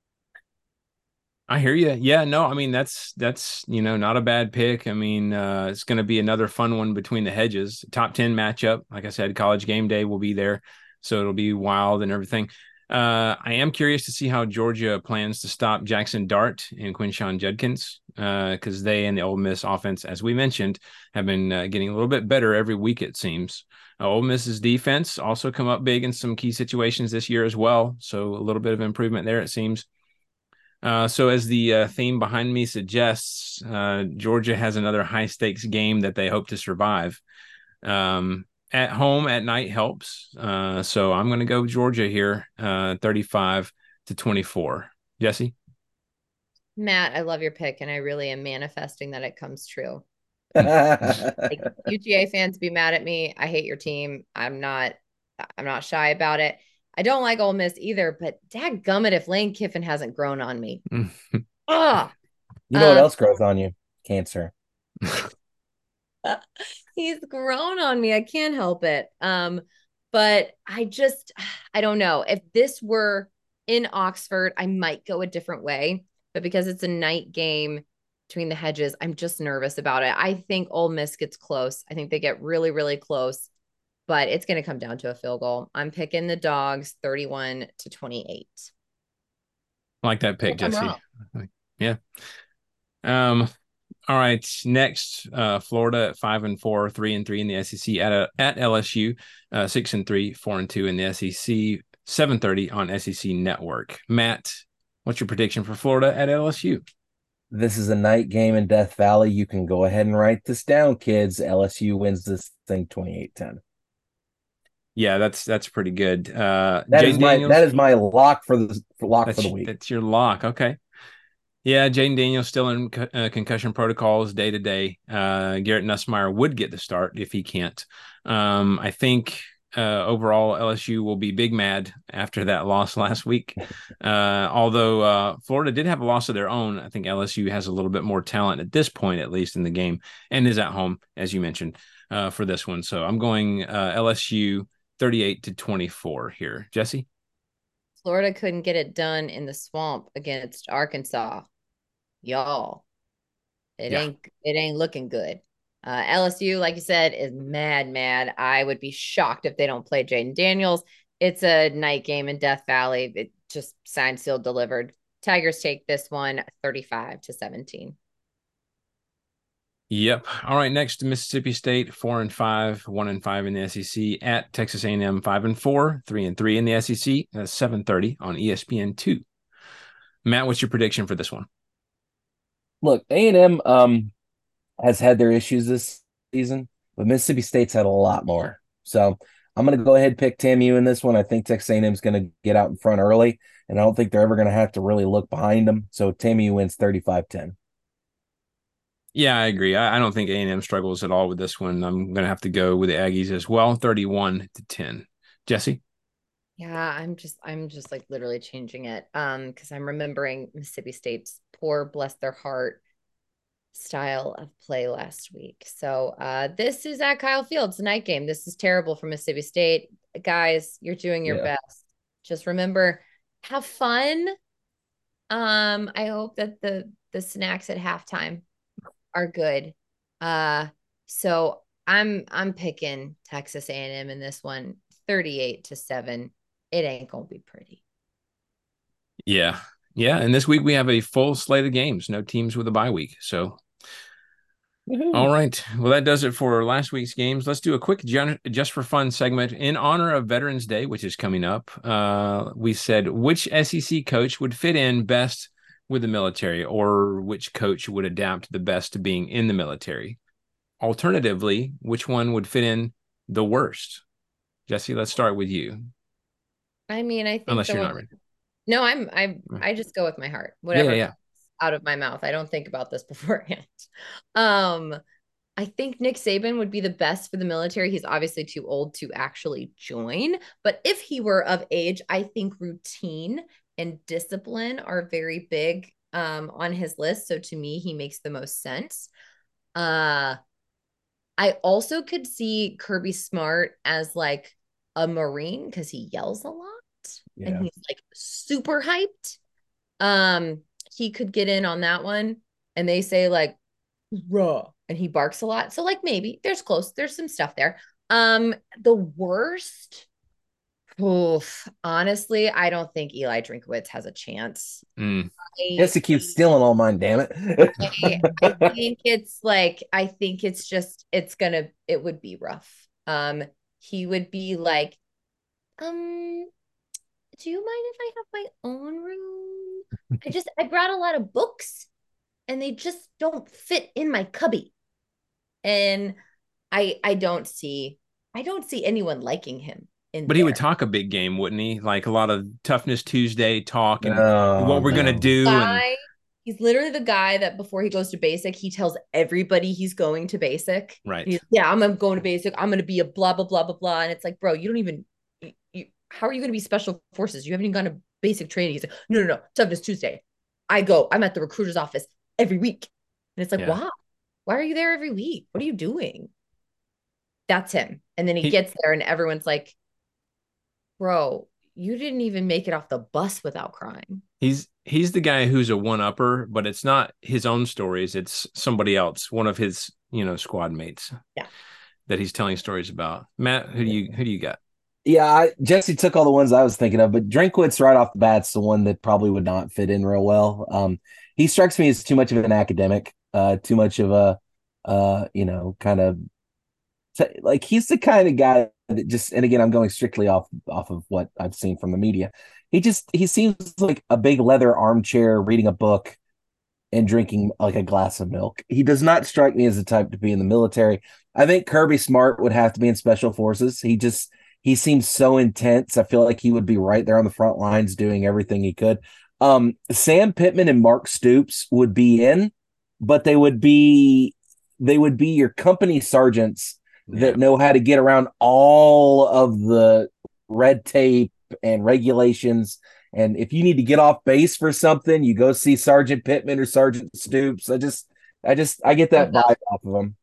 I hear you. Yeah, no, I mean, that's, that's, you know, not a bad pick. I mean, uh, it's going to be another fun one between the hedges. Top ten matchup. Like I said, College Game Day will be there. So it'll be wild and everything. Uh, I am curious to see how Georgia plans to stop Jackson Dart and Quinshon Judkins because uh, they and the Ole Miss offense, as we mentioned, have been uh, getting a little bit better every week, it seems. Uh, Ole Miss's defense also come up big in some key situations this year as well. So a little bit of improvement there, it seems. Uh, so as the uh, theme behind me suggests, uh, Georgia has another high-stakes game that they hope to survive. Um, at home at night helps. Uh, so I'm going to go Georgia here, uh, thirty-five to twenty-four. Jesse? Matt, I love your pick, and I really am manifesting that it comes true. Like, U G A fans be mad at me. I hate your team. I'm not I'm not shy about it. I don't like Ole Miss either, but dadgummit if Lane Kiffin hasn't grown on me. Ah, You know what uh, else grows on you? Cancer. He's grown on me. I can't help it. Um, but I just, I don't know. If this were in Oxford, I might go a different way. But because it's a night game between the hedges, I'm just nervous about it. I think Ole Miss gets close. I think they get really, really close. But it's going to come down to a field goal. I'm picking the Dogs thirty-one to twenty-eight. I like that pick, I'm Jesse. wrong. Yeah. Um. All right. Next, uh, Florida at five and four, three and three in the S E C at a, at L S U, uh, six and three, four and two in the S E C. seven thirty on S E C Network. Matt, what's your prediction for Florida at L S U? This is a night game in Death Valley. You can go ahead and write this down, kids. L S U wins this thing twenty-eight ten. Yeah, that's that's pretty good. Uh, that Jayden is my Daniels, that is my lock for the for lock that's, for the week. That's your lock. Okay. Yeah, Jayden Daniels still in co- uh, concussion protocols day to day. Uh, Garrett Nussmeier would get the start if he can't. Um, I think uh, overall L S U will be big mad after that loss last week. Uh, although uh, Florida did have a loss of their own, I think L S U has a little bit more talent at this point, at least in the game, and is at home, as you mentioned, uh, for this one. So I'm going uh, L S U thirty-eight to twenty-four here. Jesse? Florida couldn't get it done in the swamp against Arkansas. Y'all, it Yeah. ain't it ain't looking good. Uh, L S U, like you said, is mad, mad. I would be shocked if they don't play Jayden Daniels. It's a night game in Death Valley. It just signed, sealed, delivered. Tigers take this one thirty-five to seventeen. Yep. All right. Next, Mississippi State, four and five, one and five in the S E C. At Texas A and M, five and four, three and three in the S E C. That's seven thirty on E S P N two. Matt, what's your prediction for this one? Look, A and M um, has had their issues this season, but Mississippi State's had a lot more. So I'm going to go ahead and pick T A M U in this one. I think Texas A and M is going to get out in front early, and I don't think they're ever going to have to really look behind them. So T A M U wins thirty-five ten. Yeah, I agree. I, I don't think A and M struggles at all with this one. I'm going to have to go with the Aggies as well, thirty-one to ten. Jesse? Yeah, I'm just I'm just like literally changing it um because I'm remembering Mississippi State's poor, bless their heart, style of play last week. So uh this is at Kyle Fields, night game. This is terrible for Mississippi State. Guys, you're doing your Yeah. best. Just remember, have fun. Um, I hope that the the snacks at halftime are good. Uh, so I'm I'm picking Texas A and M in this one, thirty-eight to seven. It ain't gonna be pretty. Yeah. Yeah. And this week we have a full slate of games, no teams with a bye week. So, Woohoo. all right. Well, that does it for last week's games. Let's do a quick gen- just for fun segment in honor of Veterans Day, which is coming up. Uh, we said which S E C coach would fit in best with the military, or which coach would adapt the best to being in the military. Alternatively, which one would fit in the worst? Jesse, let's start with you. I mean, I think Unless the you're one, not ready. no, I'm I I just go with my heart. Whatever Yeah, yeah. comes out of my mouth. I don't think about this beforehand. Um, I think Nick Saban would be the best for the military. He's obviously too old to actually join, but if he were of age, I think routine and discipline are very big um, on his list. So to me, he makes the most sense. Uh, I also could see Kirby Smart as like a Marine because he yells a lot Yeah. and he's like super hyped. Um, he could get in on that one. And they say like raw and he barks a lot. So like maybe there's close, there's some stuff there. Um, the worst, oof, honestly, I don't think Eli Drinkowitz has a chance. Mm. I, Yes, he keeps stealing all mine, damn it. I, I think it's like I think it's just it's gonna it would be rough. Um, he would be like, um, do you mind if I have my own room? I just I brought a lot of books and they just don't fit in my cubby. And I I don't see I don't see anyone liking him in But there. he would talk a big game, wouldn't he? Like a lot of Toughness Tuesday talk and No, what we're no. gonna do. Guy, And he's literally the guy that before he goes to basic, he tells everybody he's going to basic. right. He's, yeah, I'm going to basic. I'm going to be a blah, blah, blah, blah, blah. And it's like, bro, you don't even, you, you, how are you going to be special forces? You haven't even gone to basic training. He's like, no, no, no. Toughness Tuesday. I go, I'm at the recruiter's office every week. And it's like, Yeah. wow, why are you there every week? What are you doing? That's him. And then he, He- gets there and everyone's like, bro, you didn't even make it off the bus without crying. He's he's the guy who's a one upper, but it's not his own stories. It's somebody else, one of his, you know, squad mates. Yeah. That he's telling stories about. Matt, who do you who do you got? Yeah, I, Jesse took all the ones I was thinking of, but Drinkwitz right off the bat's the one that probably would not fit in real well. Um, he strikes me as too much of an academic, uh, too much of a, uh, you know, kind of t- like he's the kind of guy that just. And again, I'm going strictly off off of what I've seen from the media. He just he seems like a big leather armchair reading a book and drinking like a glass of milk. He does not strike me as the type to be in the military. I think Kirby Smart would have to be in special forces. He just he seems so intense. I feel like he would be right there on the front lines doing everything he could. Um, Sam Pittman and Mark Stoops would be in, but they would be they would be your company sergeants Yeah. that know how to get around all of the red tape and regulations. And if you need to get off base for something, you go see Sergeant Pittman or Sergeant Stoops. I just, I just, I get that vibe off of them.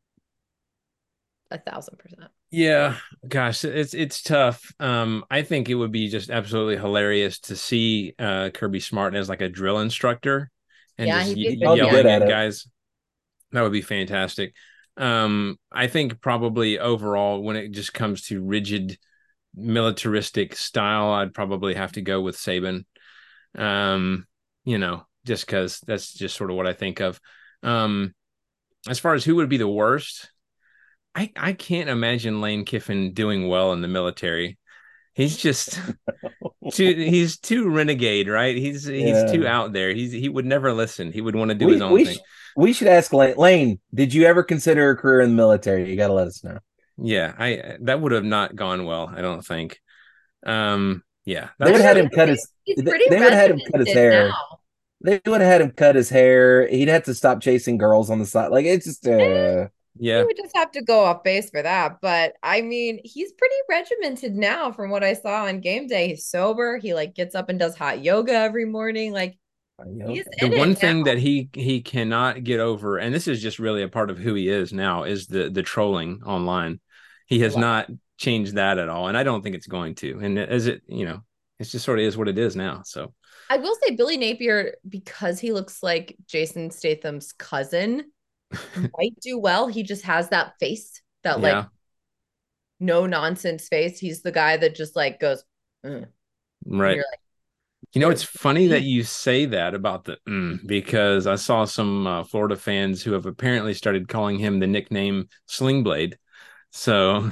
A thousand percent. Yeah, gosh, it's it's tough. Um, I think it would be just absolutely hilarious to see uh Kirby Smart as like a drill instructor and Yeah, just he'd be ye- good at yelling that. at guys. That would be fantastic. Um, I think probably overall, when it just comes to rigid militaristic style, I'd probably have to go with Saban. Um, you know, just because that's just sort of what I think of. Um, as far as who would be the worst, I, I can't imagine Lane Kiffin doing well in the military. He's just too he's too renegade, right? He's he's Yeah. too out there. He's he would never listen. He would want to do We, his own we, thing. sh- we should ask Lane. Lane, did you ever consider a career in the military? You got to let us know. Yeah, I that would have not gone well, I don't think. Um, yeah. They would that's- have had him cut his. He's They, pretty they would have had him cut his regimented hair. now. They would have had him cut his hair. He'd have to stop chasing girls on the side. Like it's just. Uh, yeah. He would just have to go off base for that. But I mean, he's pretty regimented now from what I saw on game day. He's sober. He like gets up and does hot yoga every morning. Like he's The in one it thing now. that he he cannot get over, and this is just really a part of who he is now, is the the trolling online. He has Wow. not changed that at all, and I don't think it's going to. And as it, you know, it's just sort of is what it is now. So I will say Billy Napier, because he looks like Jason Statham's cousin, might do well. He just has that face, that yeah, like no nonsense face. He's the guy that just like goes, "Mm." And right. you're like, You know, "You're- it's funny that you say that about the mm, because I saw some uh, Florida fans who have apparently started calling him the nickname Sling Blade. So,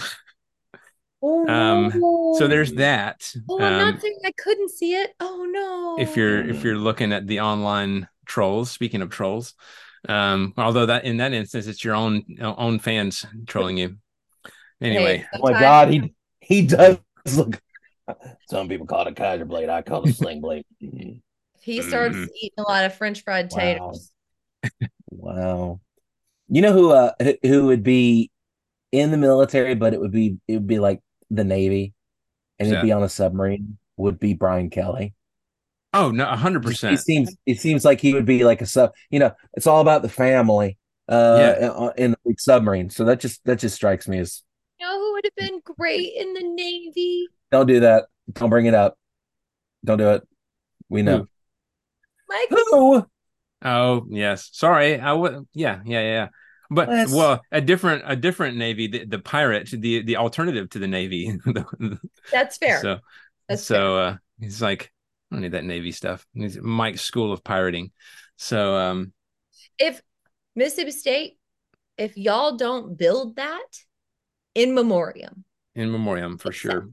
um, so there's that. Oh, I'm Um, not saying I couldn't see it. Oh no. if you're if you're looking at the online trolls, speaking of trolls, um, although that in that instance it's your own own fans trolling you. Anyway, Hey, oh my sometimes- God, he he does look. Some people call it a Kaiser blade. I call it a sling blade. Mhm. He starts Mhm. eating a lot of French fried Wow. taters. Wow. You know who uh who would be in the military, but it would be it would be like the Navy, and Who's it'd be that? on a submarine. Would be Brian Kelly. Oh no, a hundred Just he percent. seems it seems like he would be like a sub. You know, it's all about the family. Yeah. Uh, in the submarine. So that just that just strikes me as You know who would have been great in the Navy? don't do that. Don't bring it up. Don't do it. We know. Michael. Who? Oh yes. Sorry. I would. Yeah. Yeah. Yeah. But Let's- well, a different a different Navy, the, the pirate, the the alternative to the Navy. That's fair. So That's so uh, he's like, I don't need that Navy stuff. He's Mike's School of Pirating. So um, if Mississippi State, if y'all don't build that in memoriam, in memoriam for sure.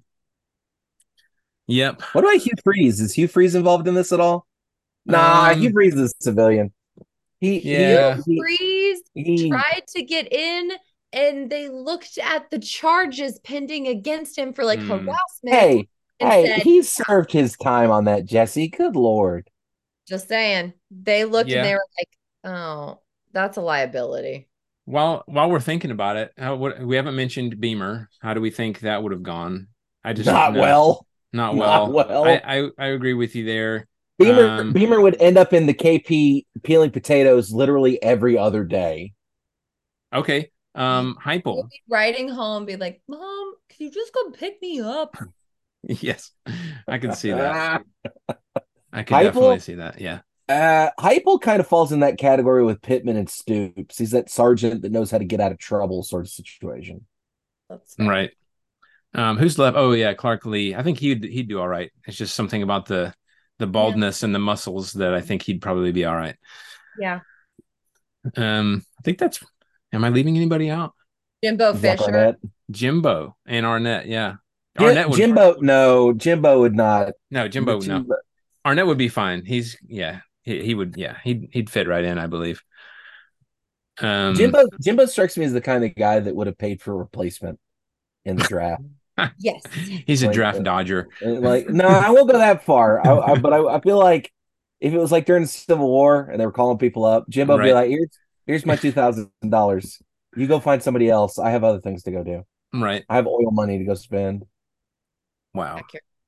Yep. What about Hugh Freeze? Is Hugh Freeze involved in this at all? Nah, Um, Hugh Freeze is a civilian. He Yeah. he, he, Freeze he- tried to get in, and they looked at the charges pending against him for like Hmm. harassment. hey, and hey, said, he served his time on that, Jesse. Good Lord. just saying. They looked Yeah. and they were like, "Oh, that's a liability." While while we're thinking about it, how, what, we haven't mentioned Beamer. How do we think that would have gone? I just Not no, well. Not Not well. well. I, I I agree with you there. Beamer Um, Beamer would end up in the K P peeling potatoes literally every other day. Okay. Um, He'll Heupel. be riding home, be like, "Mom, can you just come pick me up?" Yes, I can see that. I can Heupel? definitely see that. Yeah. Uh, Heupel kind of falls in that category with Pittman and Stoops. He's that sergeant that knows how to get out of trouble sort of situation. That's fair. Right. Um, who's left? Oh yeah, Clark Lee. I think he'd he'd do all right. It's just something about the the baldness and the muscles that I think he'd probably be all right. Yeah. Um, I think that's. Am I leaving anybody out? Jimbo Zach Fisher. Arnett. Jimbo and Arnett. Yeah. Jim- Arnett would. Jimbo, no, Jimbo would not. No, Jimbo. No. Arnett would be fine. He's yeah. He, he would yeah. He'd he'd fit right in, I believe. Um, Jimbo, Jimbo strikes me as the kind of guy that would have paid for a replacement in the draft. Yes. He's a Like, draft uh, dodger. And, like, no, I won't go that far. I, I, but I, I feel like if it was like during the Civil War and they were calling people up, Jimbo would be Right. like, "Here's here's my two thousand dollars. You go find somebody else. I have other things to go do. Right. I have oil money to go spend." Wow.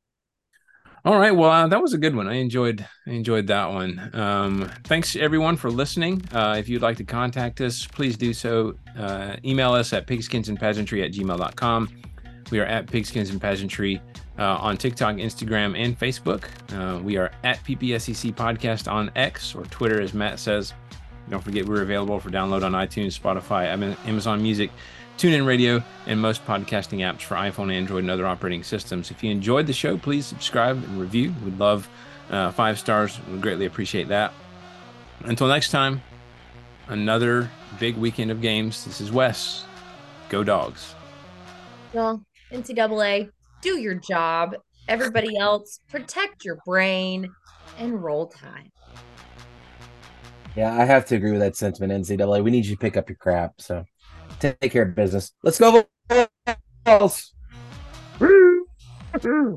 All right. Well, uh, that was a good one. I enjoyed I enjoyed that one. Um, thanks everyone for listening. Uh, if you'd like to contact us, please do so. Uh, email us at pigskinsandpageantry at gmail dot com. We are at Pigskins and Pageantry uh, on TikTok, Instagram, and Facebook. Uh, we are at P P S E C Podcast on X or Twitter, as Matt says. Don't forget we're available for download on iTunes, Spotify, Amazon Music, TuneIn Radio, and most podcasting apps for iPhone, Android, and other operating systems. If you enjoyed the show, please subscribe and review. We'd love uh, five stars. We'd greatly appreciate that. Until next time, another big weekend of games. This is Wes. Go Dogs. Well, N C double A, do your job. Everybody else, protect your brain and roll Tide. Yeah, I have to agree with that sentiment, N C double A. We need you to pick up your crap. So take care of business. Let's go. Vols.